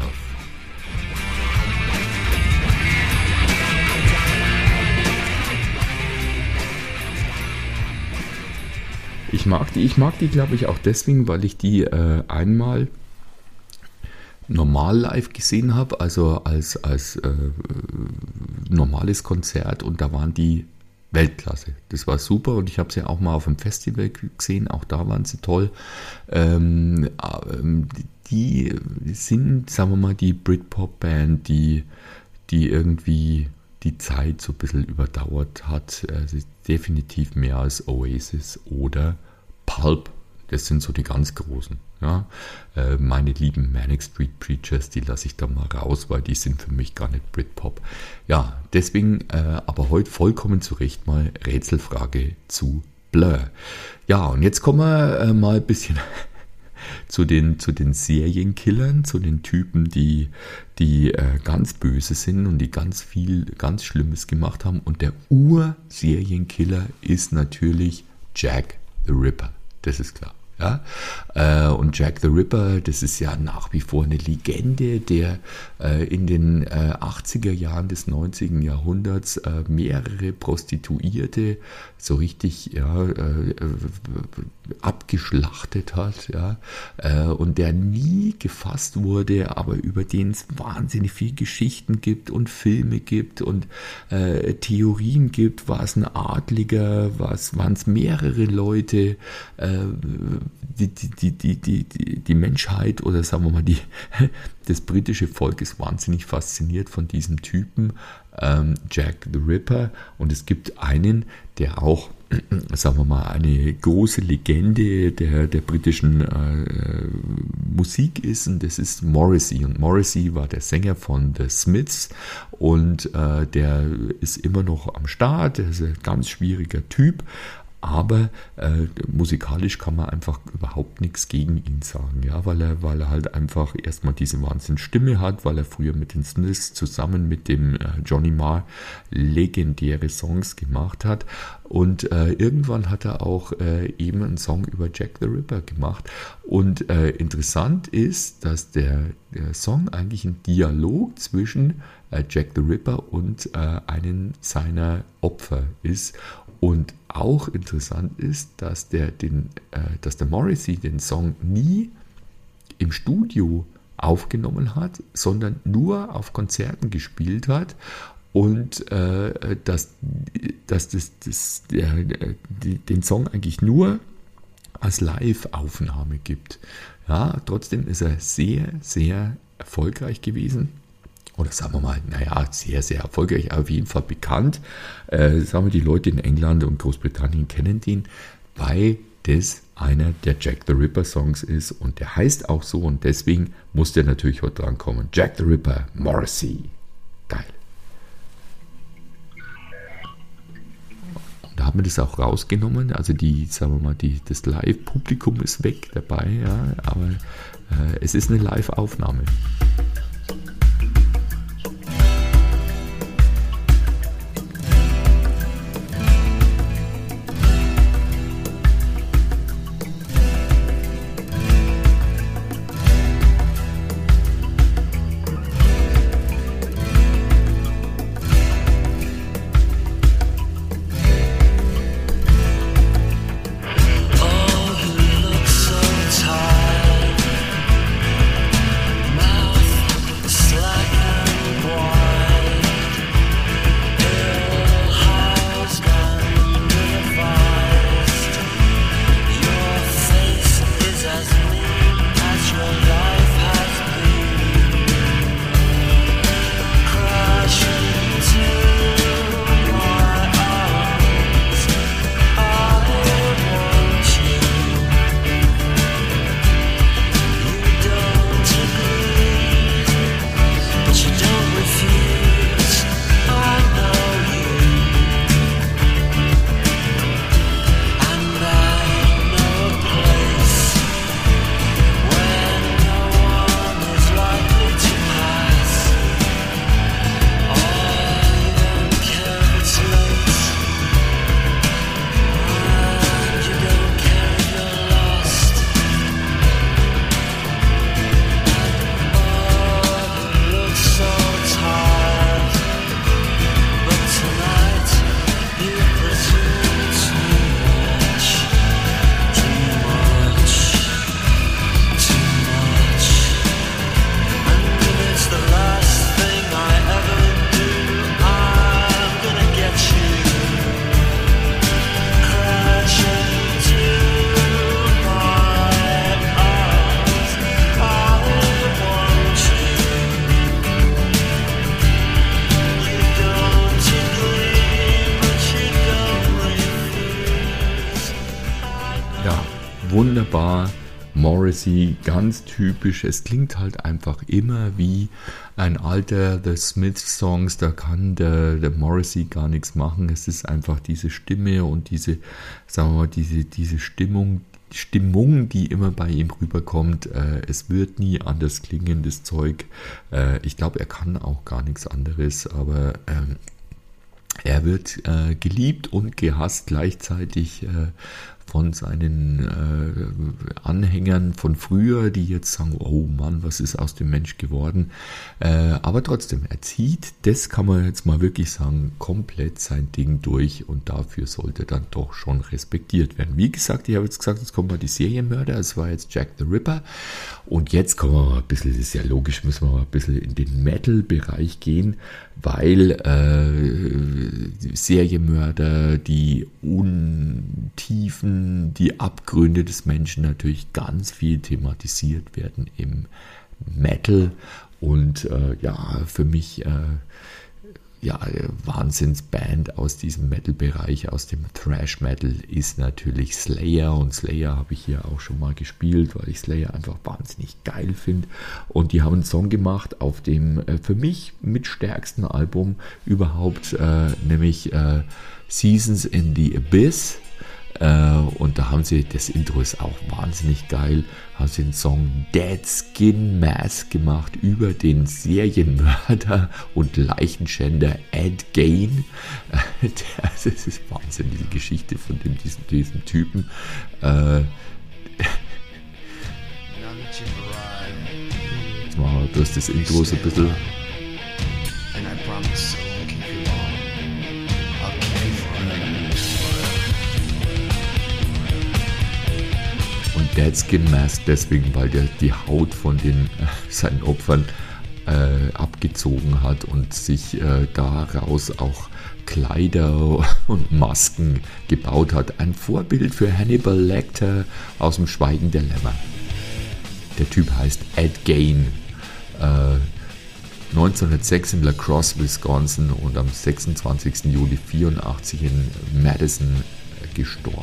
S1: Ich mag die, ich mag die, glaube ich, auch deswegen, weil ich die äh, einmal normal live gesehen habe, also als, als äh, normales Konzert und da waren die Weltklasse. Das war super und ich habe sie auch mal auf einem Festival gesehen, auch da waren sie toll. Ähm, die sind, sagen wir mal, die Britpop-Band, die, die irgendwie die Zeit so ein bisschen überdauert hat. Also definitiv mehr als Oasis oder Pulp. Das sind so die ganz großen. Ja. Äh, meine lieben Manic Street Preachers, die lasse ich da mal raus, weil die sind für mich gar nicht Britpop. Ja, deswegen äh, aber heute vollkommen zu Recht mal Rätselfrage zu Blur. Ja, und jetzt kommen wir äh, mal ein bisschen zu den, zu den Serienkillern, zu den Typen, die, die äh, ganz böse sind und die ganz viel, ganz Schlimmes gemacht haben. Und der Ur-Serienkiller ist natürlich Jack the Ripper. Das ist klar. Ja? Äh, und Jack the Ripper, das ist ja nach wie vor eine Legende, der äh, in den äh, achtziger Jahren des neunzehnten Jahrhunderts äh, mehrere Prostituierte so richtig ja, äh, abgeschlachtet hat, ja, äh, und der nie gefasst wurde, aber über den es wahnsinnig viel Geschichten gibt und Filme gibt und äh, Theorien gibt. War es ein Adliger, waren es mehrere Leute, äh, die, die, die, die, die, die Menschheit oder sagen wir mal die, das britische Volk ist wahnsinnig fasziniert von diesem Typen, ähm, Jack the Ripper, und es gibt einen, der auch, sagen wir mal, eine große Legende der, der britischen äh, Musik ist, und das ist Morrissey. Und Morrissey war der Sänger von The Smiths, und äh, der ist immer noch am Start, der ist ein ganz schwieriger Typ, aber äh, musikalisch kann man einfach überhaupt nichts gegen ihn sagen, ja, weil er, weil er halt einfach erstmal diese Wahnsinnsstimme hat, weil er früher mit den Smiths zusammen mit dem äh, Johnny Marr legendäre Songs gemacht hat, und äh, irgendwann hat er auch äh, eben einen Song über Jack the Ripper gemacht, und äh, interessant ist, dass der, der Song eigentlich ein Dialog zwischen äh, Jack the Ripper und äh, einem seiner Opfer ist. Und auch interessant ist, dass der, den, äh, dass der Morrissey den Song nie im Studio aufgenommen hat, sondern nur auf Konzerten gespielt hat, und äh, dass, dass das, das, der, die, den Song eigentlich nur als Live-Aufnahme gibt. Ja, trotzdem ist er sehr, sehr erfolgreich gewesen. Oder sagen wir mal, naja, sehr, sehr erfolgreich, auf jeden Fall bekannt. Äh, sagen wir, die Leute in England und Großbritannien kennen den, weil das einer der Jack the Ripper Songs ist, und der heißt auch so, und deswegen muss der natürlich heute drankommen. Jack the Ripper, Morrissey. Geil. Und da haben wir das auch rausgenommen, also die, sagen wir mal, die, das Live-Publikum ist weg dabei, ja, aber äh, es ist eine Live-Aufnahme. Wunderbar, Morrissey, ganz typisch. Es klingt halt einfach immer wie ein alter The Smiths Songs, da kann der, der Morrissey gar nichts machen. Es ist einfach diese Stimme und diese, sagen wir mal, diese, diese Stimmung, Stimmung, die immer bei ihm rüberkommt. Äh, es wird nie anders klingen, das Zeug. Äh, ich glaube, er kann auch gar nichts anderes, aber ähm, er wird äh, geliebt und gehasst gleichzeitig äh, von seinen äh, Anhängern von früher, die jetzt sagen, oh Mann, was ist aus dem Mensch geworden. Äh, aber trotzdem, er zieht, das kann man jetzt mal wirklich sagen, komplett sein Ding durch und dafür sollte dann doch schon respektiert werden. Wie gesagt, ich habe jetzt gesagt, jetzt kommen mal die Serienmörder, es war jetzt Jack the Ripper und jetzt kommen wir mal ein bisschen, das ist ja logisch, müssen wir mal ein bisschen in den Metal-Bereich gehen, weil äh, Serienmörder, die Untiefen, die Abgründe des Menschen natürlich ganz viel thematisiert werden im Metal und äh, ja, für mich äh, ja, Wahnsinnsband aus diesem Metal-Bereich, aus dem Thrash-Metal ist natürlich Slayer und Slayer habe ich hier auch schon mal gespielt, weil ich Slayer einfach wahnsinnig geil finde und die haben einen Song gemacht auf dem äh, für mich mit stärksten Album überhaupt, äh, nämlich äh, Seasons in the Abyss. Uh, und da haben sie, das Intro ist auch wahnsinnig geil, haben sie den Song Dead Skin Mask gemacht über den Serienmörder und Leichenschänder Ed Gein. Uh, das ist Wahnsinn, die Geschichte von dem, diesem, diesem Typen. Uh, jetzt machen wir bloß das Intro so ein bisschen. Dead Skin Mask deswegen, weil der die Haut von den äh, seinen Opfern äh, abgezogen hat und sich äh, daraus auch Kleider und Masken gebaut hat. Ein Vorbild für Hannibal Lecter aus dem Schweigen der Lämmer. Der Typ heißt Ed Gein. Äh, neunzehnhundertsechs in La Crosse, Wisconsin und am sechsundzwanzigsten Juli vierundachtzig in Madison äh, gestorben.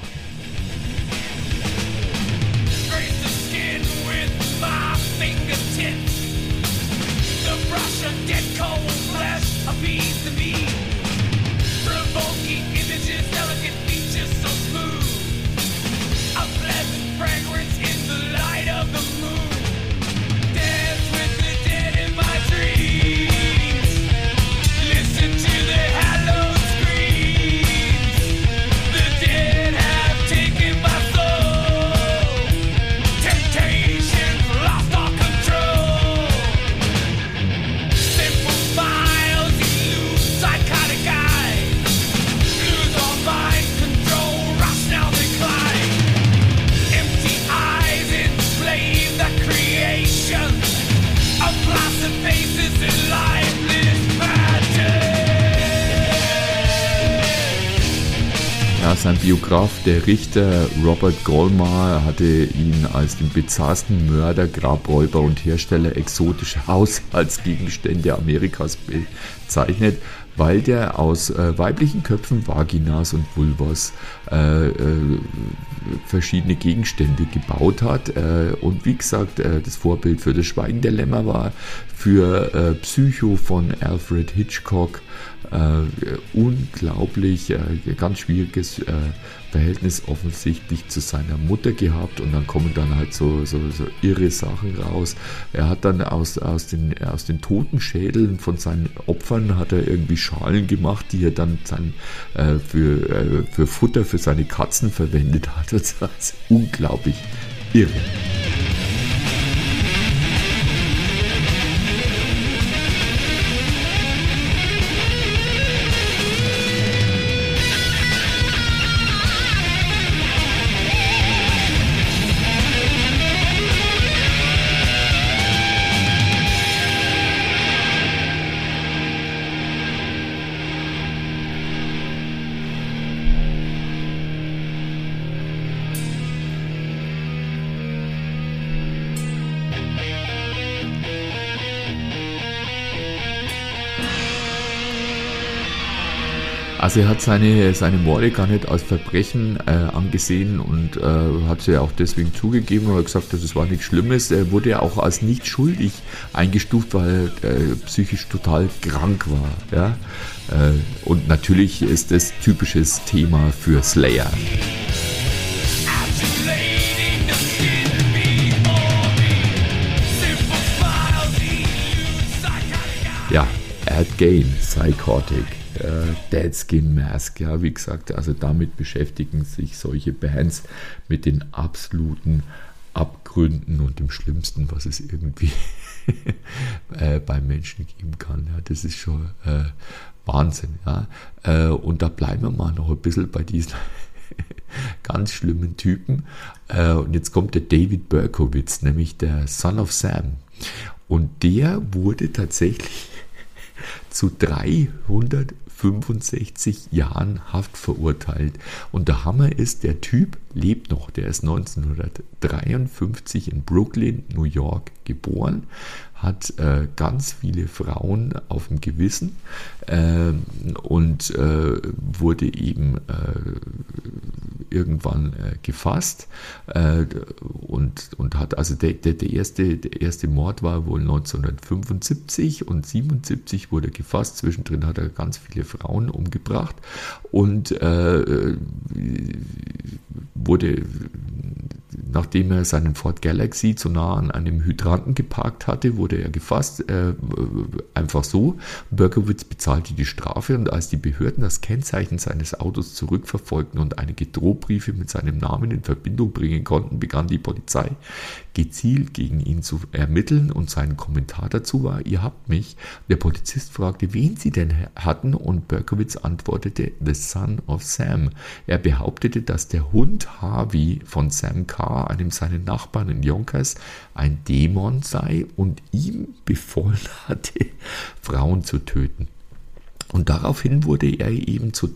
S1: Sein Biograf, der Richter Robert Goldmar, hatte ihn als den bizarrsten Mörder, Grabräuber und Hersteller exotischer Haushaltsgegenstände Amerikas bezeichnet, weil der aus äh, weiblichen Köpfen, Vaginas und Vulvas äh, äh, verschiedene Gegenstände gebaut hat. Äh, und wie gesagt, äh, das Vorbild für das Schweigen der Lämmer war, für äh, Psycho von Alfred Hitchcock. Uh, unglaublich, uh, ganz schwieriges uh, Verhältnis offensichtlich zu seiner Mutter gehabt und dann kommen dann halt so, so, so irre Sachen raus. Er hat dann aus, aus, den, aus den Totenschädeln von seinen Opfern hat er irgendwie Schalen gemacht, die er dann sein, uh, für, uh, für Futter für seine Katzen verwendet hat. Das ist unglaublich irre. Also er hat seine, seine Morde gar nicht als Verbrechen äh, angesehen und äh, hat sie auch deswegen zugegeben, weil er gesagt hat, das war nichts Schlimmes. Er wurde ja auch als nicht schuldig eingestuft, weil er äh, psychisch total krank war. Ja? Äh, und natürlich ist das typisches Thema für Slayer. Ja, Ed Gein, Psychotic. äh, Dead Skin Mask, ja, wie gesagt, also damit beschäftigen sich solche Bands mit den absoluten Abgründen und dem Schlimmsten, was es irgendwie äh, beim Menschen geben kann. Ja, das ist schon äh, Wahnsinn. Ja. Äh, und da bleiben wir mal noch ein bisschen bei diesen ganz schlimmen Typen. Äh, und jetzt kommt der David Berkowitz, nämlich der Son of Sam. Und der wurde tatsächlich zu dreihundertfünfundsechzig Jahren Haft verurteilt. Und der Hammer ist, der Typ lebt noch. Der ist neunzehnhundertdreiundfünfzig in Brooklyn, New York geboren, hat äh, ganz viele Frauen auf dem Gewissen äh, und äh, wurde eben äh, irgendwann äh, gefasst äh, und, und hat, also der, der, der, erste, der erste Mord war wohl neunzehnhundertfünfundsiebzig und siebenundsiebzig wurde er gefasst. Zwischendrin hat er ganz viele Frauen umgebracht und äh, wurde, nachdem er seinen Ford Galaxy zu nah an einem Hydranten geparkt hatte, wurde er gefasst, äh, einfach so. Berkowitz bezahlte die Strafe und als die Behörden das Kennzeichen seines Autos zurückverfolgten und einige Drohbriefe mit seinem Namen in Verbindung bringen konnten, begann die Polizei gezielt gegen ihn zu ermitteln und sein Kommentar dazu war: Ihr habt mich. Der Polizist fragte, wen sie denn hatten und Berkowitz antwortete: The Son of Sam. Er behauptete, dass der Hund Harvey von Sam Carr, einem seiner Nachbarn in Yonkers, ein Dämon sei und ihm befohlen hatte, Frauen zu töten. Und daraufhin wurde er eben zu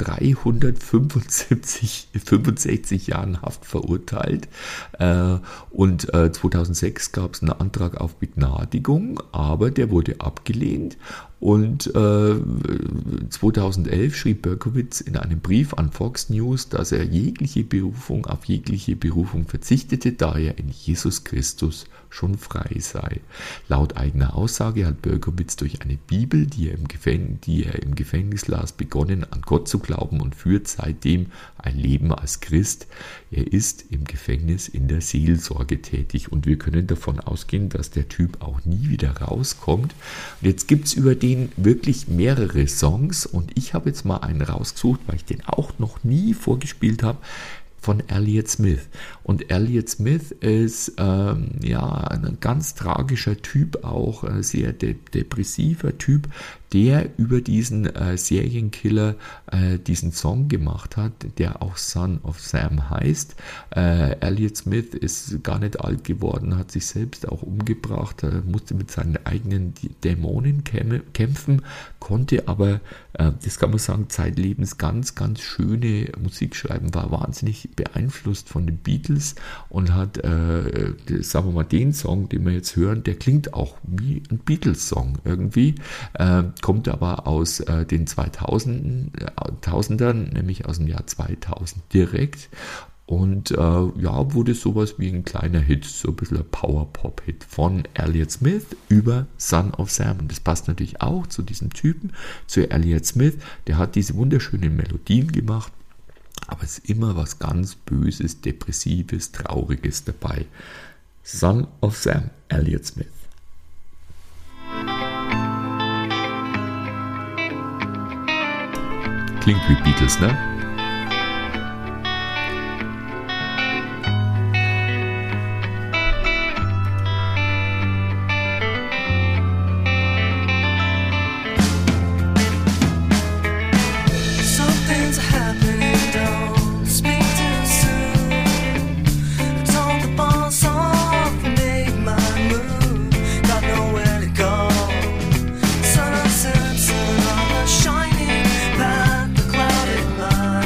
S1: dreihundertfünfundsechzig Jahren Haft verurteilt. Und zweitausendsechs gab es einen Antrag auf Begnadigung, aber der wurde abgelehnt. Und äh, zweitausendelf schrieb Berkowitz in einem Brief an Fox News, dass er jegliche Berufung auf jegliche Berufung verzichtete, da er in Jesus Christus schon frei sei. Laut eigener Aussage hat Berkowitz durch eine Bibel, die er im Gefängnis, die er im Gefängnis las, begonnen, an Gott zu glauben und führt seitdem ein Leben als Christ. Er ist im Gefängnis in der Seelsorge tätig und wir können davon ausgehen, dass der Typ auch nie wieder rauskommt. Und jetzt gibt es über den wirklich mehrere Songs und ich habe jetzt mal einen rausgesucht, weil ich den auch noch nie vorgespielt habe, von Elliott Smith. Und Elliott Smith ist ähm, ja ein ganz tragischer Typ, auch ein sehr de- depressiver Typ, der über diesen äh, Serienkiller äh, diesen Song gemacht hat, der auch Son of Sam heißt. Äh, Elliott Smith ist gar nicht alt geworden, hat sich selbst auch umgebracht, äh, musste mit seinen eigenen Dämonen käme, kämpfen, konnte aber, äh, das kann man sagen, zeitlebens ganz, ganz schöne Musik schreiben, war wahnsinnig beeinflusst von den Beatles und hat, äh, sagen wir mal, den Song, den wir jetzt hören, der klingt auch wie ein Beatles-Song irgendwie, äh, kommt aber aus äh, den zweitausendern, nämlich aus dem Jahr zweitausend direkt und äh, ja, wurde sowas wie ein kleiner Hit, so ein bisschen ein Power-Pop-Hit von Elliott Smith über Son of Sam. Und das passt natürlich auch zu diesem Typen, zu Elliott Smith, der hat diese wunderschönen Melodien gemacht, aber es ist immer was ganz Böses, Depressives, Trauriges dabei. Son of Sam, Elliott Smith. Klingt wie Beatles, ne?
S4: Shining path, the clouded mind.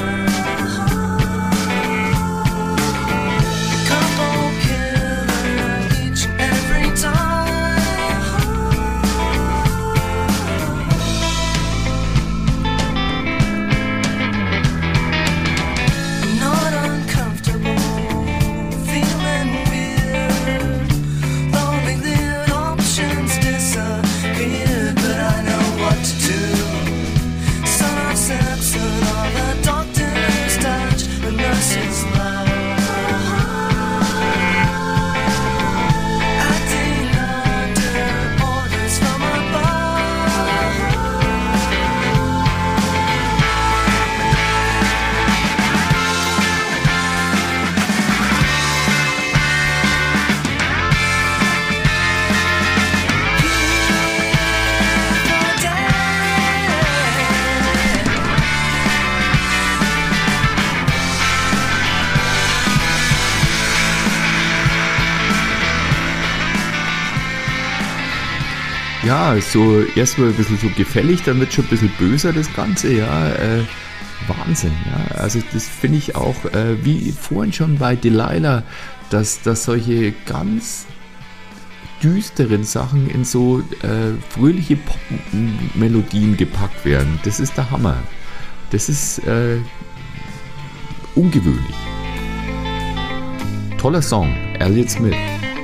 S1: ja, so erstmal ein bisschen so gefällig, dann wird schon ein bisschen böser das Ganze, ja, äh, Wahnsinn, ja, also das finde ich auch, äh, wie vorhin schon bei Delilah, dass, dass solche ganz düsteren Sachen in so äh, fröhliche Pop-Melodien gepackt werden, das ist der Hammer, das ist äh, ungewöhnlich. Toller Song, Elliott Smith.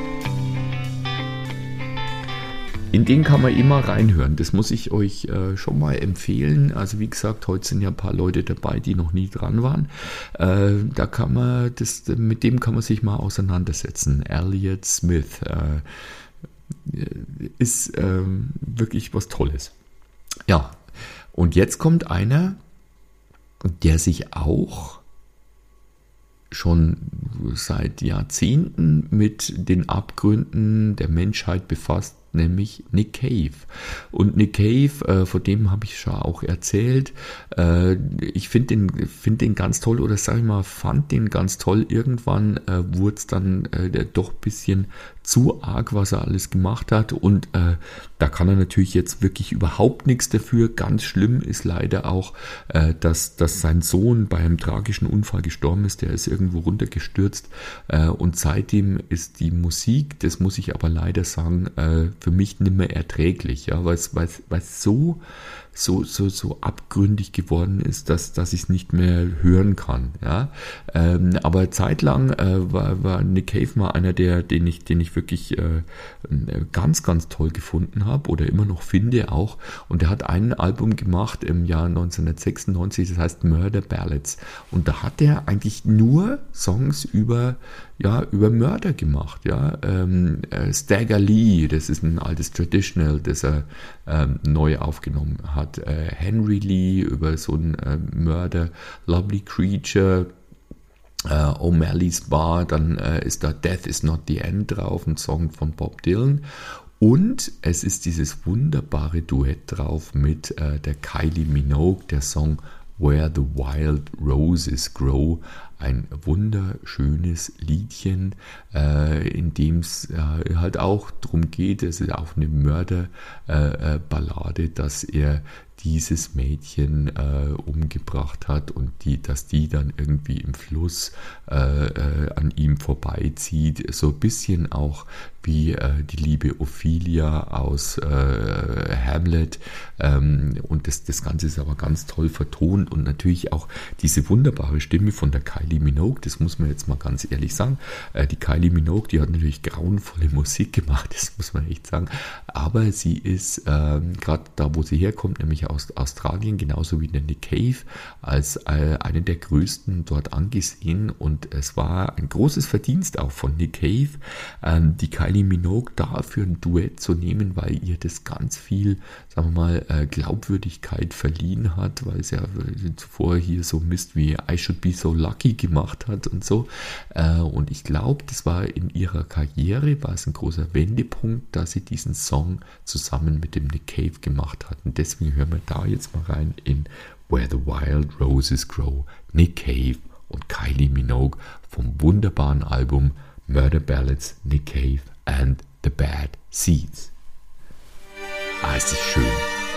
S1: In den kann man immer reinhören, das muss ich euch äh, schon mal empfehlen. Also wie gesagt, heute sind ja ein paar Leute dabei, die noch nie dran waren. Äh, da kann man das, mit dem kann man sich mal auseinandersetzen. Elliott Smith äh, ist äh, wirklich was Tolles. Ja, und jetzt kommt einer, der sich auch schon seit Jahrzehnten mit den Abgründen der Menschheit befasst, nämlich Nick Cave. Und Nick Cave, äh, von dem habe ich schon auch erzählt, äh, ich finde den, find den ganz toll, oder sag ich mal, fand den ganz toll. Irgendwann äh, wurde es dann äh, doch ein bisschen zu arg, was er alles gemacht hat, und äh, da kann er natürlich jetzt wirklich überhaupt nichts dafür. Ganz schlimm ist leider auch, äh, dass, dass sein Sohn bei einem tragischen Unfall gestorben ist, der ist irgendwo runtergestürzt, äh, und seitdem ist die Musik, das muss ich aber leider sagen, äh, für mich nicht mehr erträglich, ja, weil es, weil es, weil es so so, so, so abgründig geworden ist, dass, dass ich es nicht mehr hören kann. Ja? Ähm, aber zeitlang äh, war, war Nick Cave mal einer, der, den ich, den ich wirklich äh, ganz, ganz toll gefunden habe oder immer noch finde auch. Und er hat ein Album gemacht im Jahr neunzehnhundertsechsundneunzig, das heißt Murder Ballads. Und da hat er eigentlich nur Songs über ja, über Mörder gemacht, ja, ähm, äh, Stagger Lee, das ist ein altes Traditional, das er ähm, neu aufgenommen hat, äh, Henry Lee über so einen äh, Mörder, Lovely Creature, äh, O'Malley's Bar, dann äh, ist da Death is Not the End drauf, ein Song von Bob Dylan. Und es ist dieses wunderbare Duett drauf mit äh, der Kylie Minogue, der Song Where the Wild Roses Grow, ein wunderschönes Liedchen, äh, in dem es äh, halt auch darum geht, es ist auch eine Mörderballade, äh, dass er dieses Mädchen äh, umgebracht hat und die, dass die dann irgendwie im Fluss äh, äh, an ihm vorbeizieht. So ein bisschen auch wie äh, die liebe Ophelia aus äh, Hamlet. Ähm, und das, das Ganze ist aber ganz toll vertont und natürlich auch diese wunderbare Stimme von der Kylie Minogue, das muss man jetzt mal ganz ehrlich sagen. Äh, die Kylie Minogue, die hat natürlich grauenvolle Musik gemacht, das muss man echt sagen. Aber sie ist äh, gerade da, wo sie herkommt, nämlich aus Australien, genauso wie der Nick Cave, als äh, eine der größten dort angesehen, und es war ein großes Verdienst auch von Nick Cave, ähm, die Kylie Minogue da für ein Duett zu nehmen, weil ihr das ganz viel, sagen wir mal, äh, Glaubwürdigkeit verliehen hat, weil es ja äh, zuvor hier so Mist wie I Should Be So Lucky gemacht hat und so, äh, und ich glaube, das war in ihrer Karriere, war es ein großer Wendepunkt, dass sie diesen Song zusammen mit dem Nick Cave gemacht hat, und deswegen hören wir da jetzt mal rein in Where the Wild Roses Grow, Nick Cave und Kylie Minogue vom wunderbaren Album Murder Ballads, Nick Cave and the Bad Seeds. Ah, es ist schön.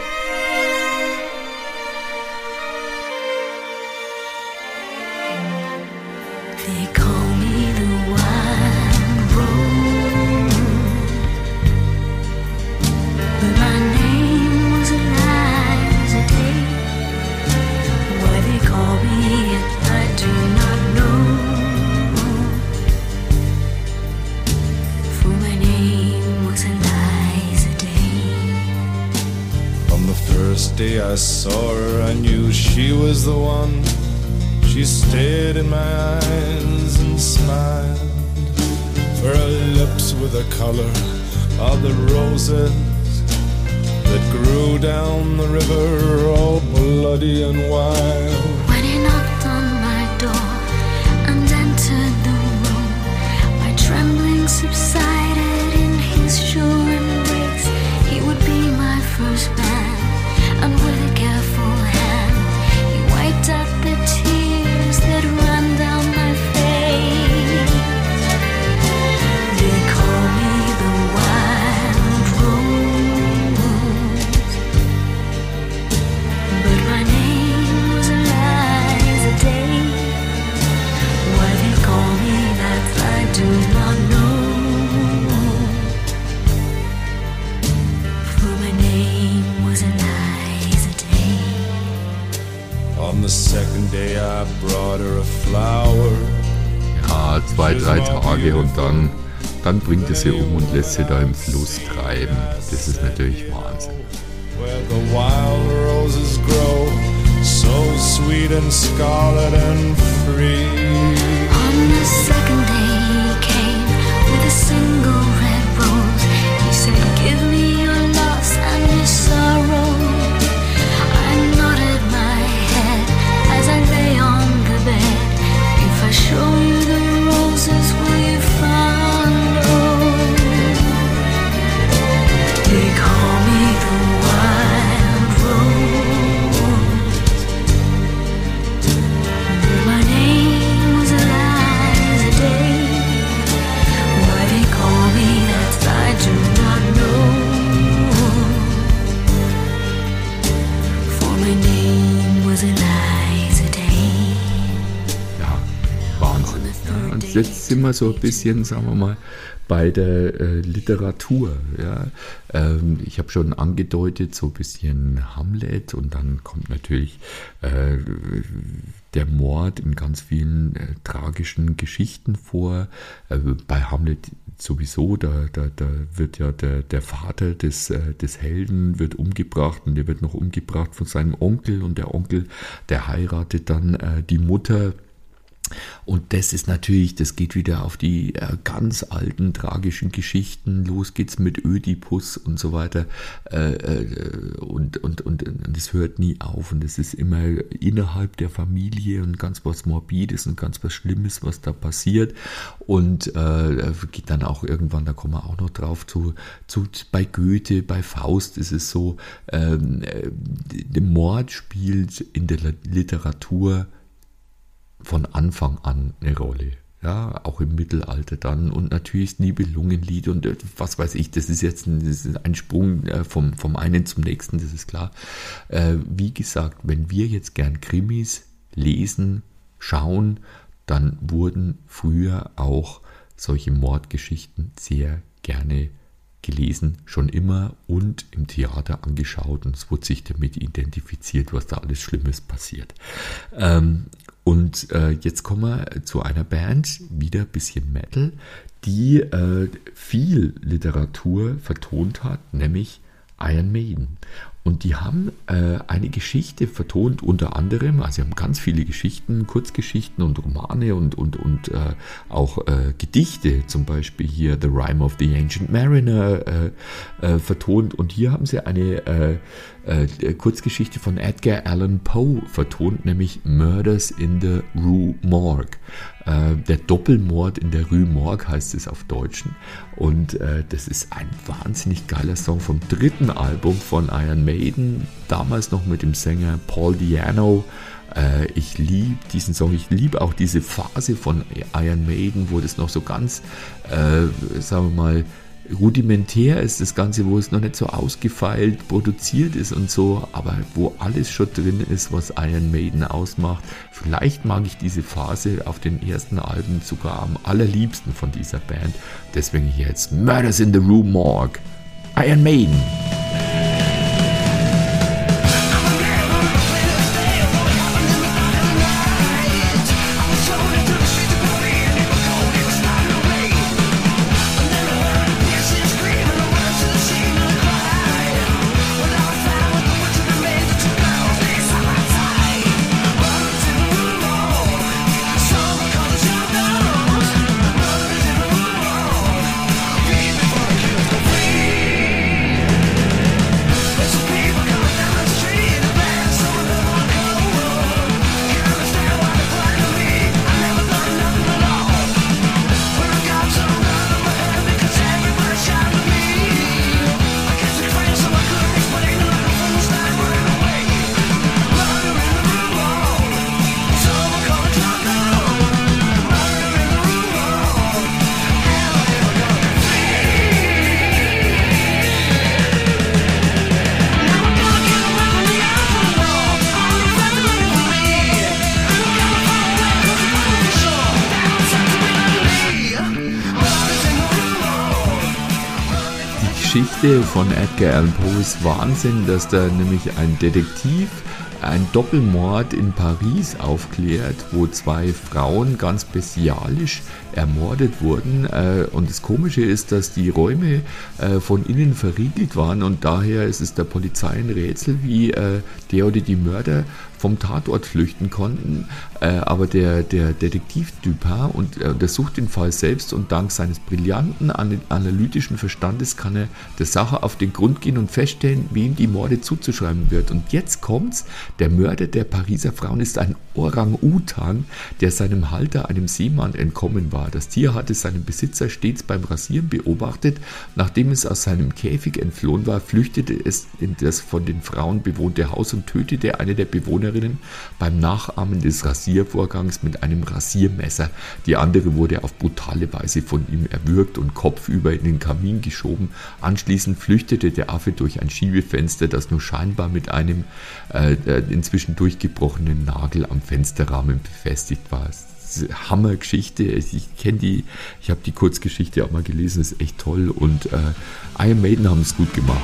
S4: They call me the wild rose, but my name was Eliza Day. Why they call me it, I do not know, for my name was Eliza Day.
S2: On the first day I saw her, I knew she was the one. She stared in my eyes and smiled, for her lips were the color of the roses that grew down the river, all bloody and wild.
S4: When he knocked on my door and entered the room, my trembling subsided in his sure embrace. He would be my first man, and with a careful hand he wiped out the tears that ran down my face. They call me the wild rose,
S2: On the second day I brought her a flower.
S1: Ja, zwei, drei Tage und dann, dann bringt er sie um und lässt sie da im Fluss treiben. Das ist natürlich Wahnsinn.
S2: Where the wild roses grow, so sweet and scarlet and free.
S4: On the second day he came with a single red rose. He said, give me your loss and your sorrow. I nodded my head as I lay on the bed. If I show you the roses, will you follow? They call me the wild rose. But my name was Eliza Day. Why they call me that I do not know. For my name was Eliza Day.
S1: Ja, Wahnsinn. Ja, und jetzt sind wir so ein bisschen, sagen wir mal, bei der äh, Literatur. Ja. Ähm, ich habe schon angedeutet, so ein bisschen Hamlet und dann kommt natürlich äh, der Mord in ganz vielen äh, tragischen Geschichten vor. Äh, bei Hamlet sowieso, da, da, da wird ja der, der Vater des, äh, des Helden wird umgebracht und der wird noch umgebracht von seinem Onkel und der Onkel, der heiratet dann äh, die Mutter. Und das ist natürlich, das geht wieder auf die äh, ganz alten tragischen Geschichten. Los geht's mit Ödipus und so weiter. Äh, äh, und, und, und, und das hört nie auf. Und es ist immer innerhalb der Familie und ganz was Morbides und ganz was Schlimmes, was da passiert. Und äh, geht dann auch irgendwann, da kommen wir auch noch drauf, zu, zu bei Goethe, bei Faust ist es so, äh, der Mord spielt in der Literatur von Anfang an eine Rolle, ja, auch im Mittelalter dann und natürlich das Nibelungenlied und was weiß ich, das ist jetzt ein, das ist ein Sprung vom, vom einen zum nächsten, das ist klar. Äh, wie gesagt, wenn wir jetzt gern Krimis lesen, schauen, dann wurden früher auch solche Mordgeschichten sehr gerne gelesen, schon immer und im Theater angeschaut und es wurde sich damit identifiziert, was da alles Schlimmes passiert. Ähm, Und äh, jetzt kommen wir zu einer Band, wieder ein bisschen Metal, die äh, viel Literatur vertont hat, nämlich Iron Maiden. Und die haben äh, eine Geschichte vertont, unter anderem, also sie haben ganz viele Geschichten, Kurzgeschichten und Romane und, und, und äh, auch äh, Gedichte, zum Beispiel hier The Rime of the Ancient Mariner äh, äh, vertont. Und hier haben sie eine äh, äh, Kurzgeschichte von Edgar Allan Poe vertont, nämlich Murders in the Rue Morgue. Äh, der Doppelmord in der Rue Morgue heißt es auf Deutschen. Und äh, das ist ein wahnsinnig geiler Song vom dritten Album von Iron Maiden, damals noch mit dem Sänger Paul Di'Anno. Äh, ich liebe diesen Song, ich liebe auch diese Phase von Iron Maiden, wo das noch so ganz, äh, sagen wir mal, rudimentär ist, das Ganze, wo es noch nicht so ausgefeilt produziert ist und so, aber wo alles schon drin ist, was Iron Maiden ausmacht. Vielleicht mag ich diese Phase auf den ersten Alben sogar am allerliebsten von dieser Band. Deswegen hier jetzt Murders in the Rue Morgue, Iron Maiden. Geschichte von Edgar Allan Poe ist Wahnsinn, dass da nämlich ein Detektiv ein Doppelmord in Paris aufklärt, wo zwei Frauen ganz bestialisch ermordet wurden. Und das Komische ist, dass die Räume von innen verriegelt waren und daher ist es der Polizei ein Rätsel, wie der oder die Mörder vom Tatort flüchten konnten, äh, aber der, der Detektiv Dupin und, äh, untersucht den Fall selbst und dank seines brillanten analytischen Verstandes kann er der Sache auf den Grund gehen und feststellen, wem die Morde zuzuschreiben wird. Und jetzt kommt's, der Mörder der Pariser Frauen ist ein Orang-Utan, der seinem Halter, einem Seemann, entkommen war. Das Tier hatte seinen Besitzer stets beim Rasieren beobachtet. Nachdem es aus seinem Käfig entflohen war, flüchtete es in das von den Frauen bewohnte Haus und tötete eine der Bewohner beim Nachahmen des Rasiervorgangs mit einem Rasiermesser. Die andere wurde auf brutale Weise von ihm erwürgt und kopfüber in den Kamin geschoben. Anschließend flüchtete der Affe durch ein Schiebefenster, das nur scheinbar mit einem äh, inzwischen durchgebrochenen Nagel am Fensterrahmen befestigt war. Hammergeschichte. Ich kenne die, ich habe die Kurzgeschichte auch mal gelesen, ist echt toll und äh, Iron Maiden haben es gut gemacht.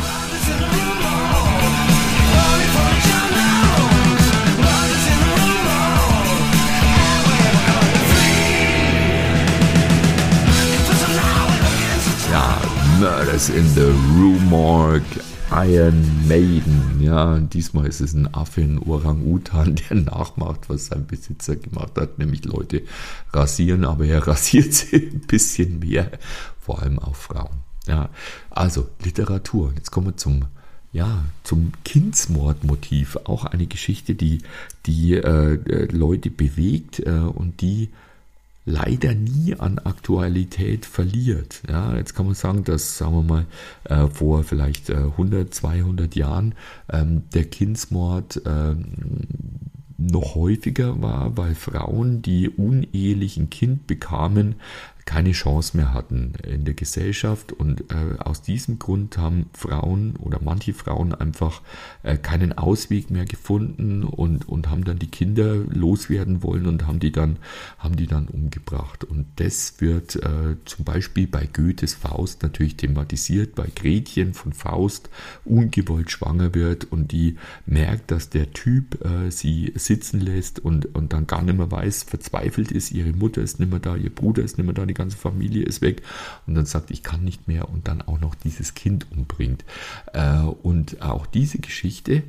S1: Murders in the Rue Morgue, Iron Maiden. Ja, diesmal ist es ein Affe, ein Orang-Utan, der nachmacht, was sein Besitzer gemacht hat, nämlich Leute rasieren, aber er rasiert sie ein bisschen mehr, vor allem auch Frauen. Ja, also Literatur. Jetzt kommen wir zum Ja, zum Kindsmordmotiv. Auch eine Geschichte, die die äh, Leute bewegt äh, und die leider nie an Aktualität verliert. Ja, jetzt kann man sagen, dass, sagen wir mal, äh, vor vielleicht äh, hundert, zweihundert Jahren ähm, der Kindsmord äh, noch häufiger war, weil Frauen, die unehelich ein Kind bekamen, keine Chance mehr hatten in der Gesellschaft und äh, aus diesem Grund haben Frauen oder manche Frauen einfach äh, keinen Ausweg mehr gefunden und, und haben dann die Kinder loswerden wollen und haben die dann, haben die dann umgebracht. Und das wird äh, zum Beispiel bei Goethes Faust natürlich thematisiert, bei Gretchen von Faust ungewollt schwanger wird und die merkt, dass der Typ äh, sie sitzen lässt und, und dann gar nicht mehr weiß, verzweifelt ist, ihre Mutter ist nicht mehr da, ihr Bruder ist nicht mehr da, die ganze Familie ist weg und dann sagt, ich kann nicht mehr und dann auch noch dieses Kind umbringt. Äh, und auch diese Geschichte,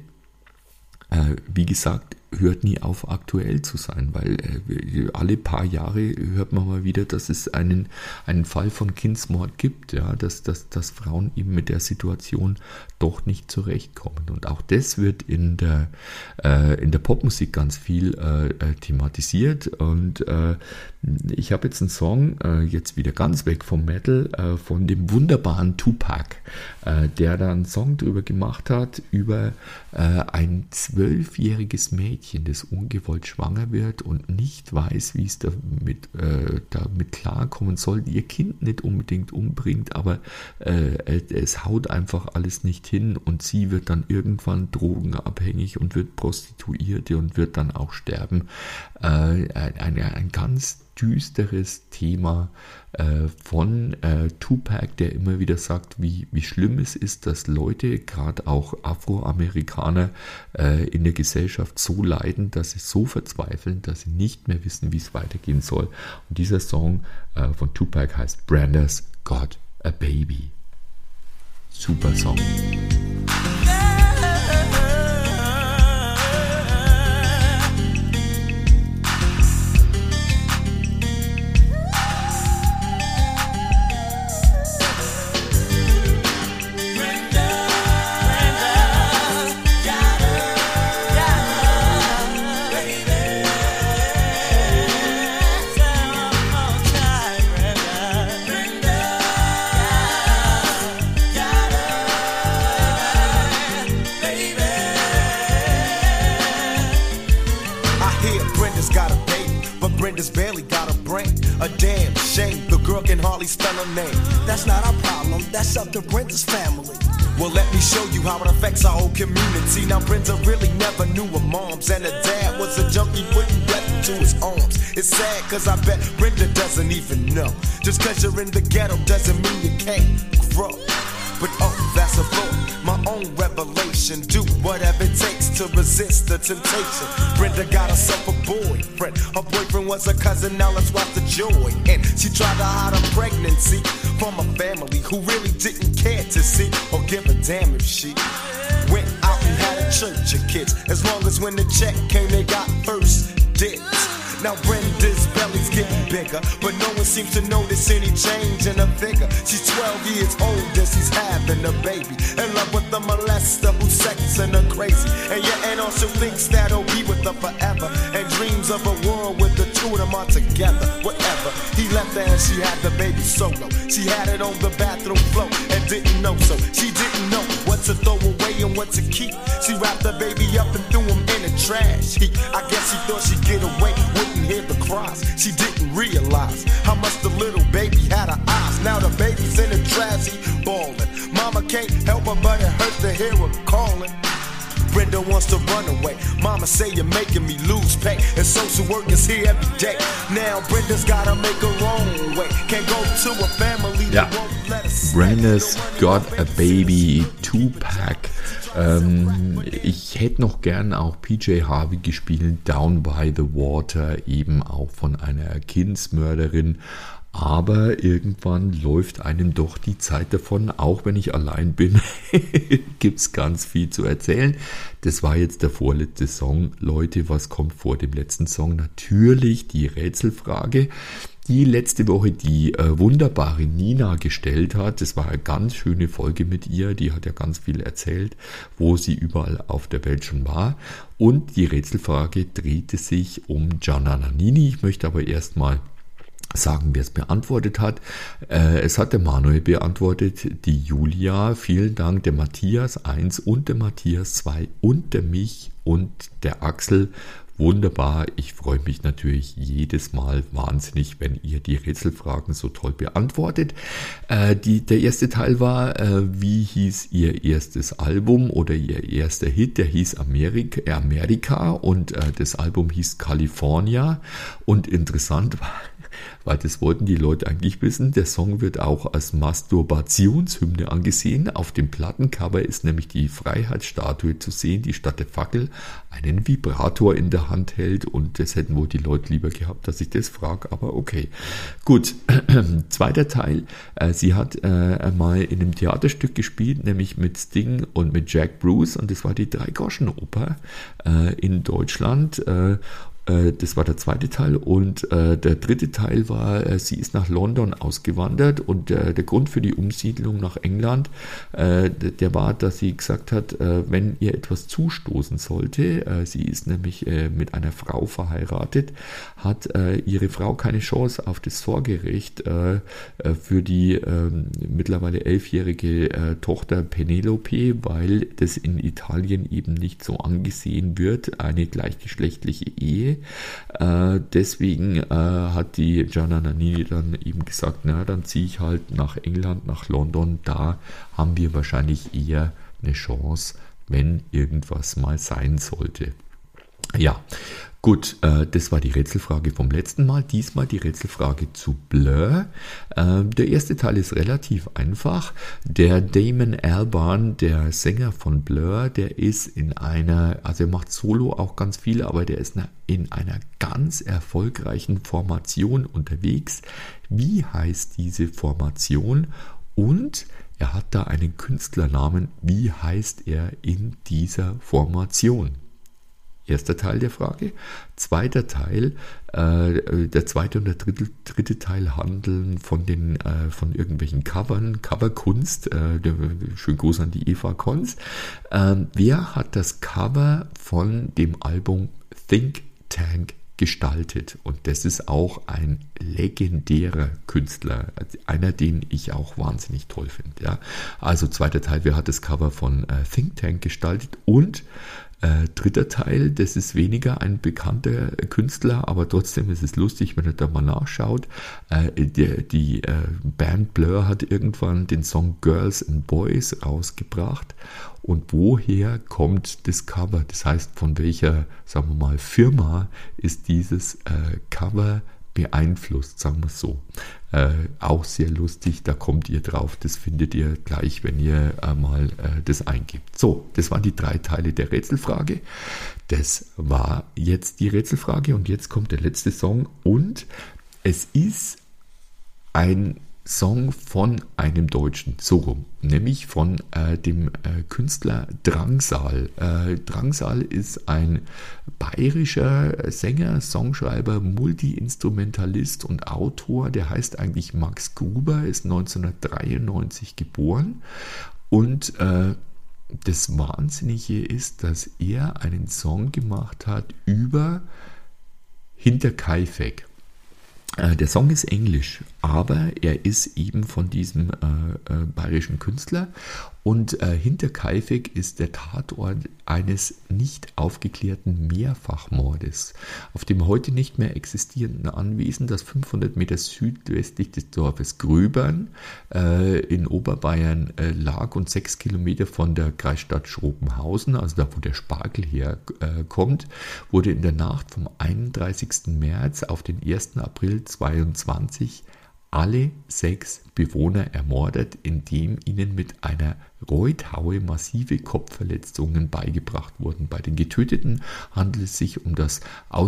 S1: äh, wie gesagt, hört nie auf, aktuell zu sein, weil äh, alle paar Jahre hört man mal wieder, dass es einen, einen Fall von Kindsmord gibt, ja, dass, dass, dass Frauen eben mit der Situation doch nicht zurechtkommen. Und auch das wird in der, äh, in der Popmusik ganz viel äh, thematisiert. Und äh, ich habe jetzt einen Song, äh, jetzt wieder ganz weg vom Metal, äh, von dem wunderbaren Tupac, äh, der da einen Song drüber gemacht hat, über äh, ein zwölfjähriges Mädchen, das ungewollt schwanger wird und nicht weiß, wie es damit, äh, damit klarkommen soll, ihr Kind nicht unbedingt umbringt, aber äh, es haut einfach alles nicht hin und sie wird dann irgendwann drogenabhängig und wird Prostituierte und wird dann auch sterben. Äh, ein, ein, ein ganz düsteres Thema äh, von äh, Tupac, der immer wieder sagt, wie, wie schlimm es ist, dass Leute, gerade auch Afroamerikaner, äh, in der Gesellschaft so leiden, dass sie so verzweifeln, dass sie nicht mehr wissen, wie es weitergehen soll. Und dieser Song äh, von Tupac heißt Branda's Got a Baby. Super Song.
S5: Brenda's barely got a brain. A damn shame the girl can hardly spell her name. That's not our problem, that's up to Brenda's family. Well, let me show you how it affects our whole community. Now, Brenda really never knew her moms, and her dad was a junkie putting breath into his arms. It's sad, cause I bet Brenda doesn't even know. Just cause you're in the ghetto doesn't mean you can't grow. But oh, that's a thought, my own revelation. Do whatever it takes to resist the temptation. Brenda got herself a boyfriend. Her boyfriend was a cousin, now let's watch the joy. And she tried to hide her pregnancy from a family who really didn't care to see or give a damn if she went out and had a church of kids. As long as when the check came, they got first dibs. Now Brenda's belly's getting bigger, but no one seems to notice any change in her figure. She's twelve years old and she's having a baby, in love with a molester who's sexing her crazy. And your aunt also thinks that he'll be with her forever, and dreams of a world with the two of them are together. Whatever, he left her and she had the baby solo. She had it on the bathroom floor and didn't know, so she didn't know what to throw away and what to keep. She wrapped the baby up and threw him in the trash heap. I guess she thought she'd get away, wouldn't hear the cries. She didn't realize how much the little baby had her eyes. Now the baby's in the trash, he bawling. Mama can't help her, but it hurts to hear her calling. Brenda wants to run away. Mama say you're making me lose pay, and social work is here every day. Now Brenda's gotta make her own way. Can't go to a family that
S1: Ja.
S5: won't let us.
S1: Brenda's Got a Baby Two-Pack. Ähm, ich hätte noch gern auch P J Harvey gespielt, Down by the Water, eben auch von einer Kindsmörderin. Aber irgendwann läuft einem doch die Zeit davon, auch wenn ich allein bin, gibt es ganz viel zu erzählen. Das war jetzt der vorletzte Song. Leute, was kommt vor dem letzten Song? Natürlich die Rätselfrage, die letzte Woche die äh, wunderbare Nina gestellt hat. Das war eine ganz schöne Folge mit ihr. Die hat ja ganz viel erzählt, wo sie überall auf der Welt schon war. Und die Rätselfrage drehte sich um Gianna Nannini. Ich möchte aber erstmal sagen, wer es beantwortet hat. Äh, es hat der Manuel beantwortet, die Julia, vielen Dank, der Matthias eins und der Matthias zwei und der mich und der Axel. Wunderbar, ich freue mich natürlich jedes Mal wahnsinnig, wenn ihr die Rätselfragen so toll beantwortet. Äh, die, der erste Teil war, äh, wie hieß ihr erstes Album oder ihr erster Hit? Der hieß Amerika, Amerika und äh, das Album hieß California. Und interessant war, weil das wollten die Leute eigentlich wissen. Der Song wird auch als Masturbationshymne angesehen. Auf dem Plattencover ist nämlich die Freiheitsstatue zu sehen, die statt der Fackel einen Vibrator in der Hand hält. Und das hätten wohl die Leute lieber gehabt, dass ich das frage. Aber okay. Gut, zweiter Teil. Sie hat äh, mal in einem Theaterstück gespielt, nämlich mit Sting und mit Jack Bruce. Und das war die Dreigroschenoper äh, in Deutschland. Äh, Das war der zweite Teil und äh, der dritte Teil war, äh, sie ist nach London ausgewandert und äh, der Grund für die Umsiedlung nach England, äh, der war, dass sie gesagt hat, äh, wenn ihr etwas zustoßen sollte, äh, sie ist nämlich äh, mit einer Frau verheiratet, hat äh, ihre Frau keine Chance auf das Sorgerecht äh, für die äh, mittlerweile elfjährige äh, Tochter Penelope, weil das in Italien eben nicht so angesehen wird, eine gleichgeschlechtliche Ehe. Äh, deswegen äh, hat die Gianna Nannini dann eben gesagt, na, dann ziehe ich halt nach England, nach London, da haben wir wahrscheinlich eher eine Chance, wenn irgendwas mal sein sollte. Ja, gut, äh, das war die Rätselfrage vom letzten Mal. Diesmal die Rätselfrage zu Blur. Äh, der erste Teil ist relativ einfach. Der Damon Albarn, der Sänger von Blur, der ist in einer, also er macht Solo auch ganz viel, aber der ist in einer ganz erfolgreichen Formation unterwegs. Wie heißt diese Formation? Und er hat da einen Künstlernamen. Wie heißt er in dieser Formation? Erster Teil der Frage. Zweiter Teil, äh, der zweite und der dritte, dritte Teil handeln von den äh, von irgendwelchen Covern, Coverkunst. Äh, der, schönen Gruß an die Eva Kons. Äh, wer hat das Cover von dem Album Think Tank gestaltet? Und das ist auch ein legendärer Künstler, einer, den ich auch wahnsinnig toll finde. Ja? Also zweiter Teil, wer hat das Cover von äh, Think Tank gestaltet? Und Äh, dritter Teil, das ist weniger ein bekannter Künstler, aber trotzdem ist es lustig, wenn ihr da mal nachschaut. Äh, die die äh, Band Blur hat irgendwann den Song Girls and Boys rausgebracht. Und woher kommt das Cover? Das heißt, von welcher, sagen wir mal, Firma ist dieses äh, Cover beeinflusst, sagen wir es so. Äh, auch sehr lustig, da kommt ihr drauf, das findet ihr gleich, wenn ihr äh, mal äh, das eingibt. So, das waren die drei Teile der Rätselfrage. Das war jetzt die Rätselfrage und jetzt kommt der letzte Song und es ist ein Song von einem Deutschen, so rum, nämlich von äh, dem äh, Künstler Drangsal. Äh, Drangsal ist ein bayerischer Sänger, Songschreiber, Multi-Instrumentalist und Autor. Der heißt eigentlich Max Gruber, ist neunzehnhundertdreiundneunzig geboren und äh, das Wahnsinnige ist, dass er einen Song gemacht hat über Hinterkaifeck. Der Song ist englisch, aber er ist eben von diesem äh, äh, bayerischen Künstler und äh, Hinterkaifeck ist der Tatort eines nicht aufgeklärten Mehrfachmordes auf dem heute nicht mehr existierenden Anwesen, das fünfhundert Meter südwestlich des Dorfes Gröbern äh, in Oberbayern äh, lag und sechs Kilometer von der Kreisstadt Schrobenhausen, also da wo der Spargel herkommt, äh, wurde in der Nacht vom einunddreißigsten März auf den ersten April zweiundzwanzig alle sechs Bewohner ermordet, indem ihnen mit einer Reuthaue massive Kopfverletzungen beigebracht wurden. Bei den Getöteten handelt es sich um das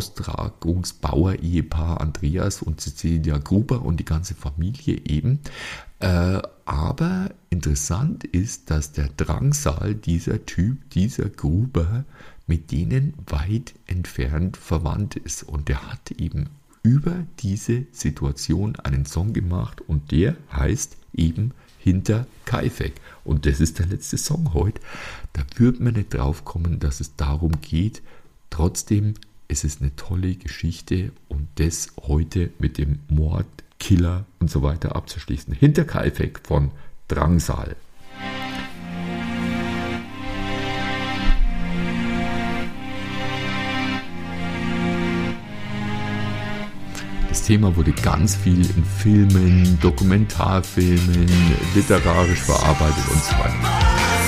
S1: Austragungsbauer-Ehepaar Andreas und Cecilia Gruber und die ganze Familie eben. Äh, aber interessant ist, dass der Drangsal, dieser Typ, dieser Gruber, mit denen weit entfernt verwandt ist. Und der hat eben über diese Situation einen Song gemacht und der heißt eben Hinterkaifeck. Und das ist der letzte Song heute. Da wird man nicht drauf kommen, dass es darum geht. Trotzdem ist es eine tolle Geschichte und das heute mit dem Mord, Killer und so weiter abzuschließen. Hinterkaifeck von Drangsal. Das Thema wurde ganz viel in Filmen, Dokumentarfilmen, literarisch verarbeitet und so weiter.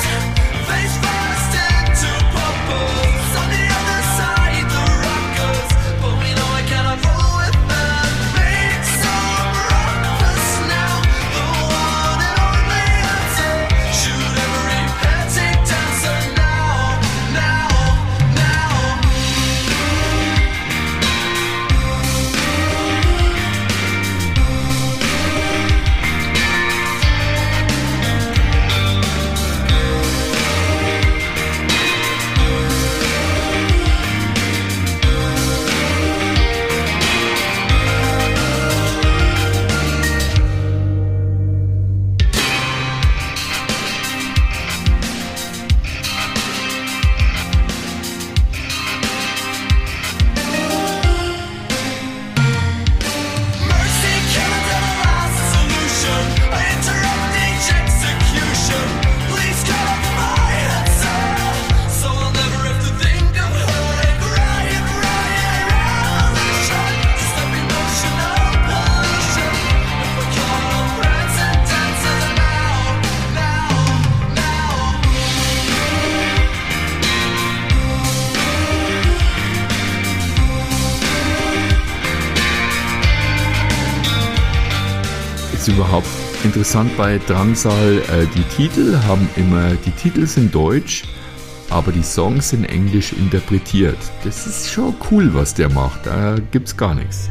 S1: Ist überhaupt interessant bei Drangsal, äh, die Titel haben immer, die Titel sind deutsch, aber die Songs sind englisch interpretiert. Das ist schon cool, was der macht, da gibt's gar nichts.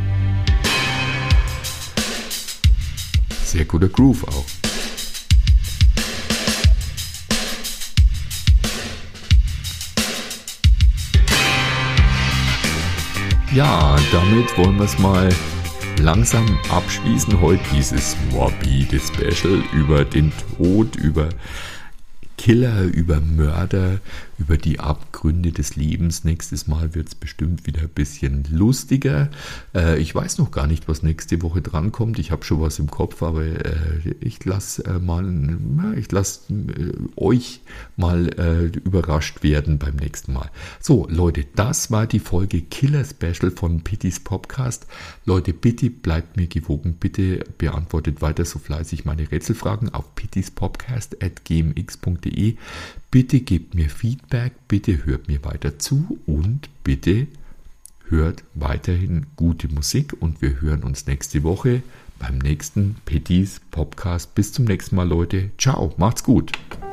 S1: Sehr guter Groove auch. Ja, damit wollen wir es mal langsam abschließen. Heute dieses morbide Special über den Tod, über Killer, über Mörder, über die Abgründe des Lebens. Nächstes Mal wird es bestimmt wieder ein bisschen lustiger. Äh, ich weiß noch gar nicht, was nächste Woche drankommt. Ich habe schon was im Kopf, aber äh, ich lasse äh, mal, ich lasse äh, euch mal äh, überrascht werden beim nächsten Mal. So, Leute, das war die Folge Killer Special von Pittys Podcast. Leute, bitte bleibt mir gewogen. Bitte beantwortet weiter so fleißig meine Rätselfragen auf pittyspodcast at gmx punkt de. Bitte gebt mir Feedback, bitte hört mir weiter zu und bitte hört weiterhin gute Musik und wir hören uns nächste Woche beim nächsten Pettys Podcast. Bis zum nächsten Mal, Leute. Ciao, macht's gut.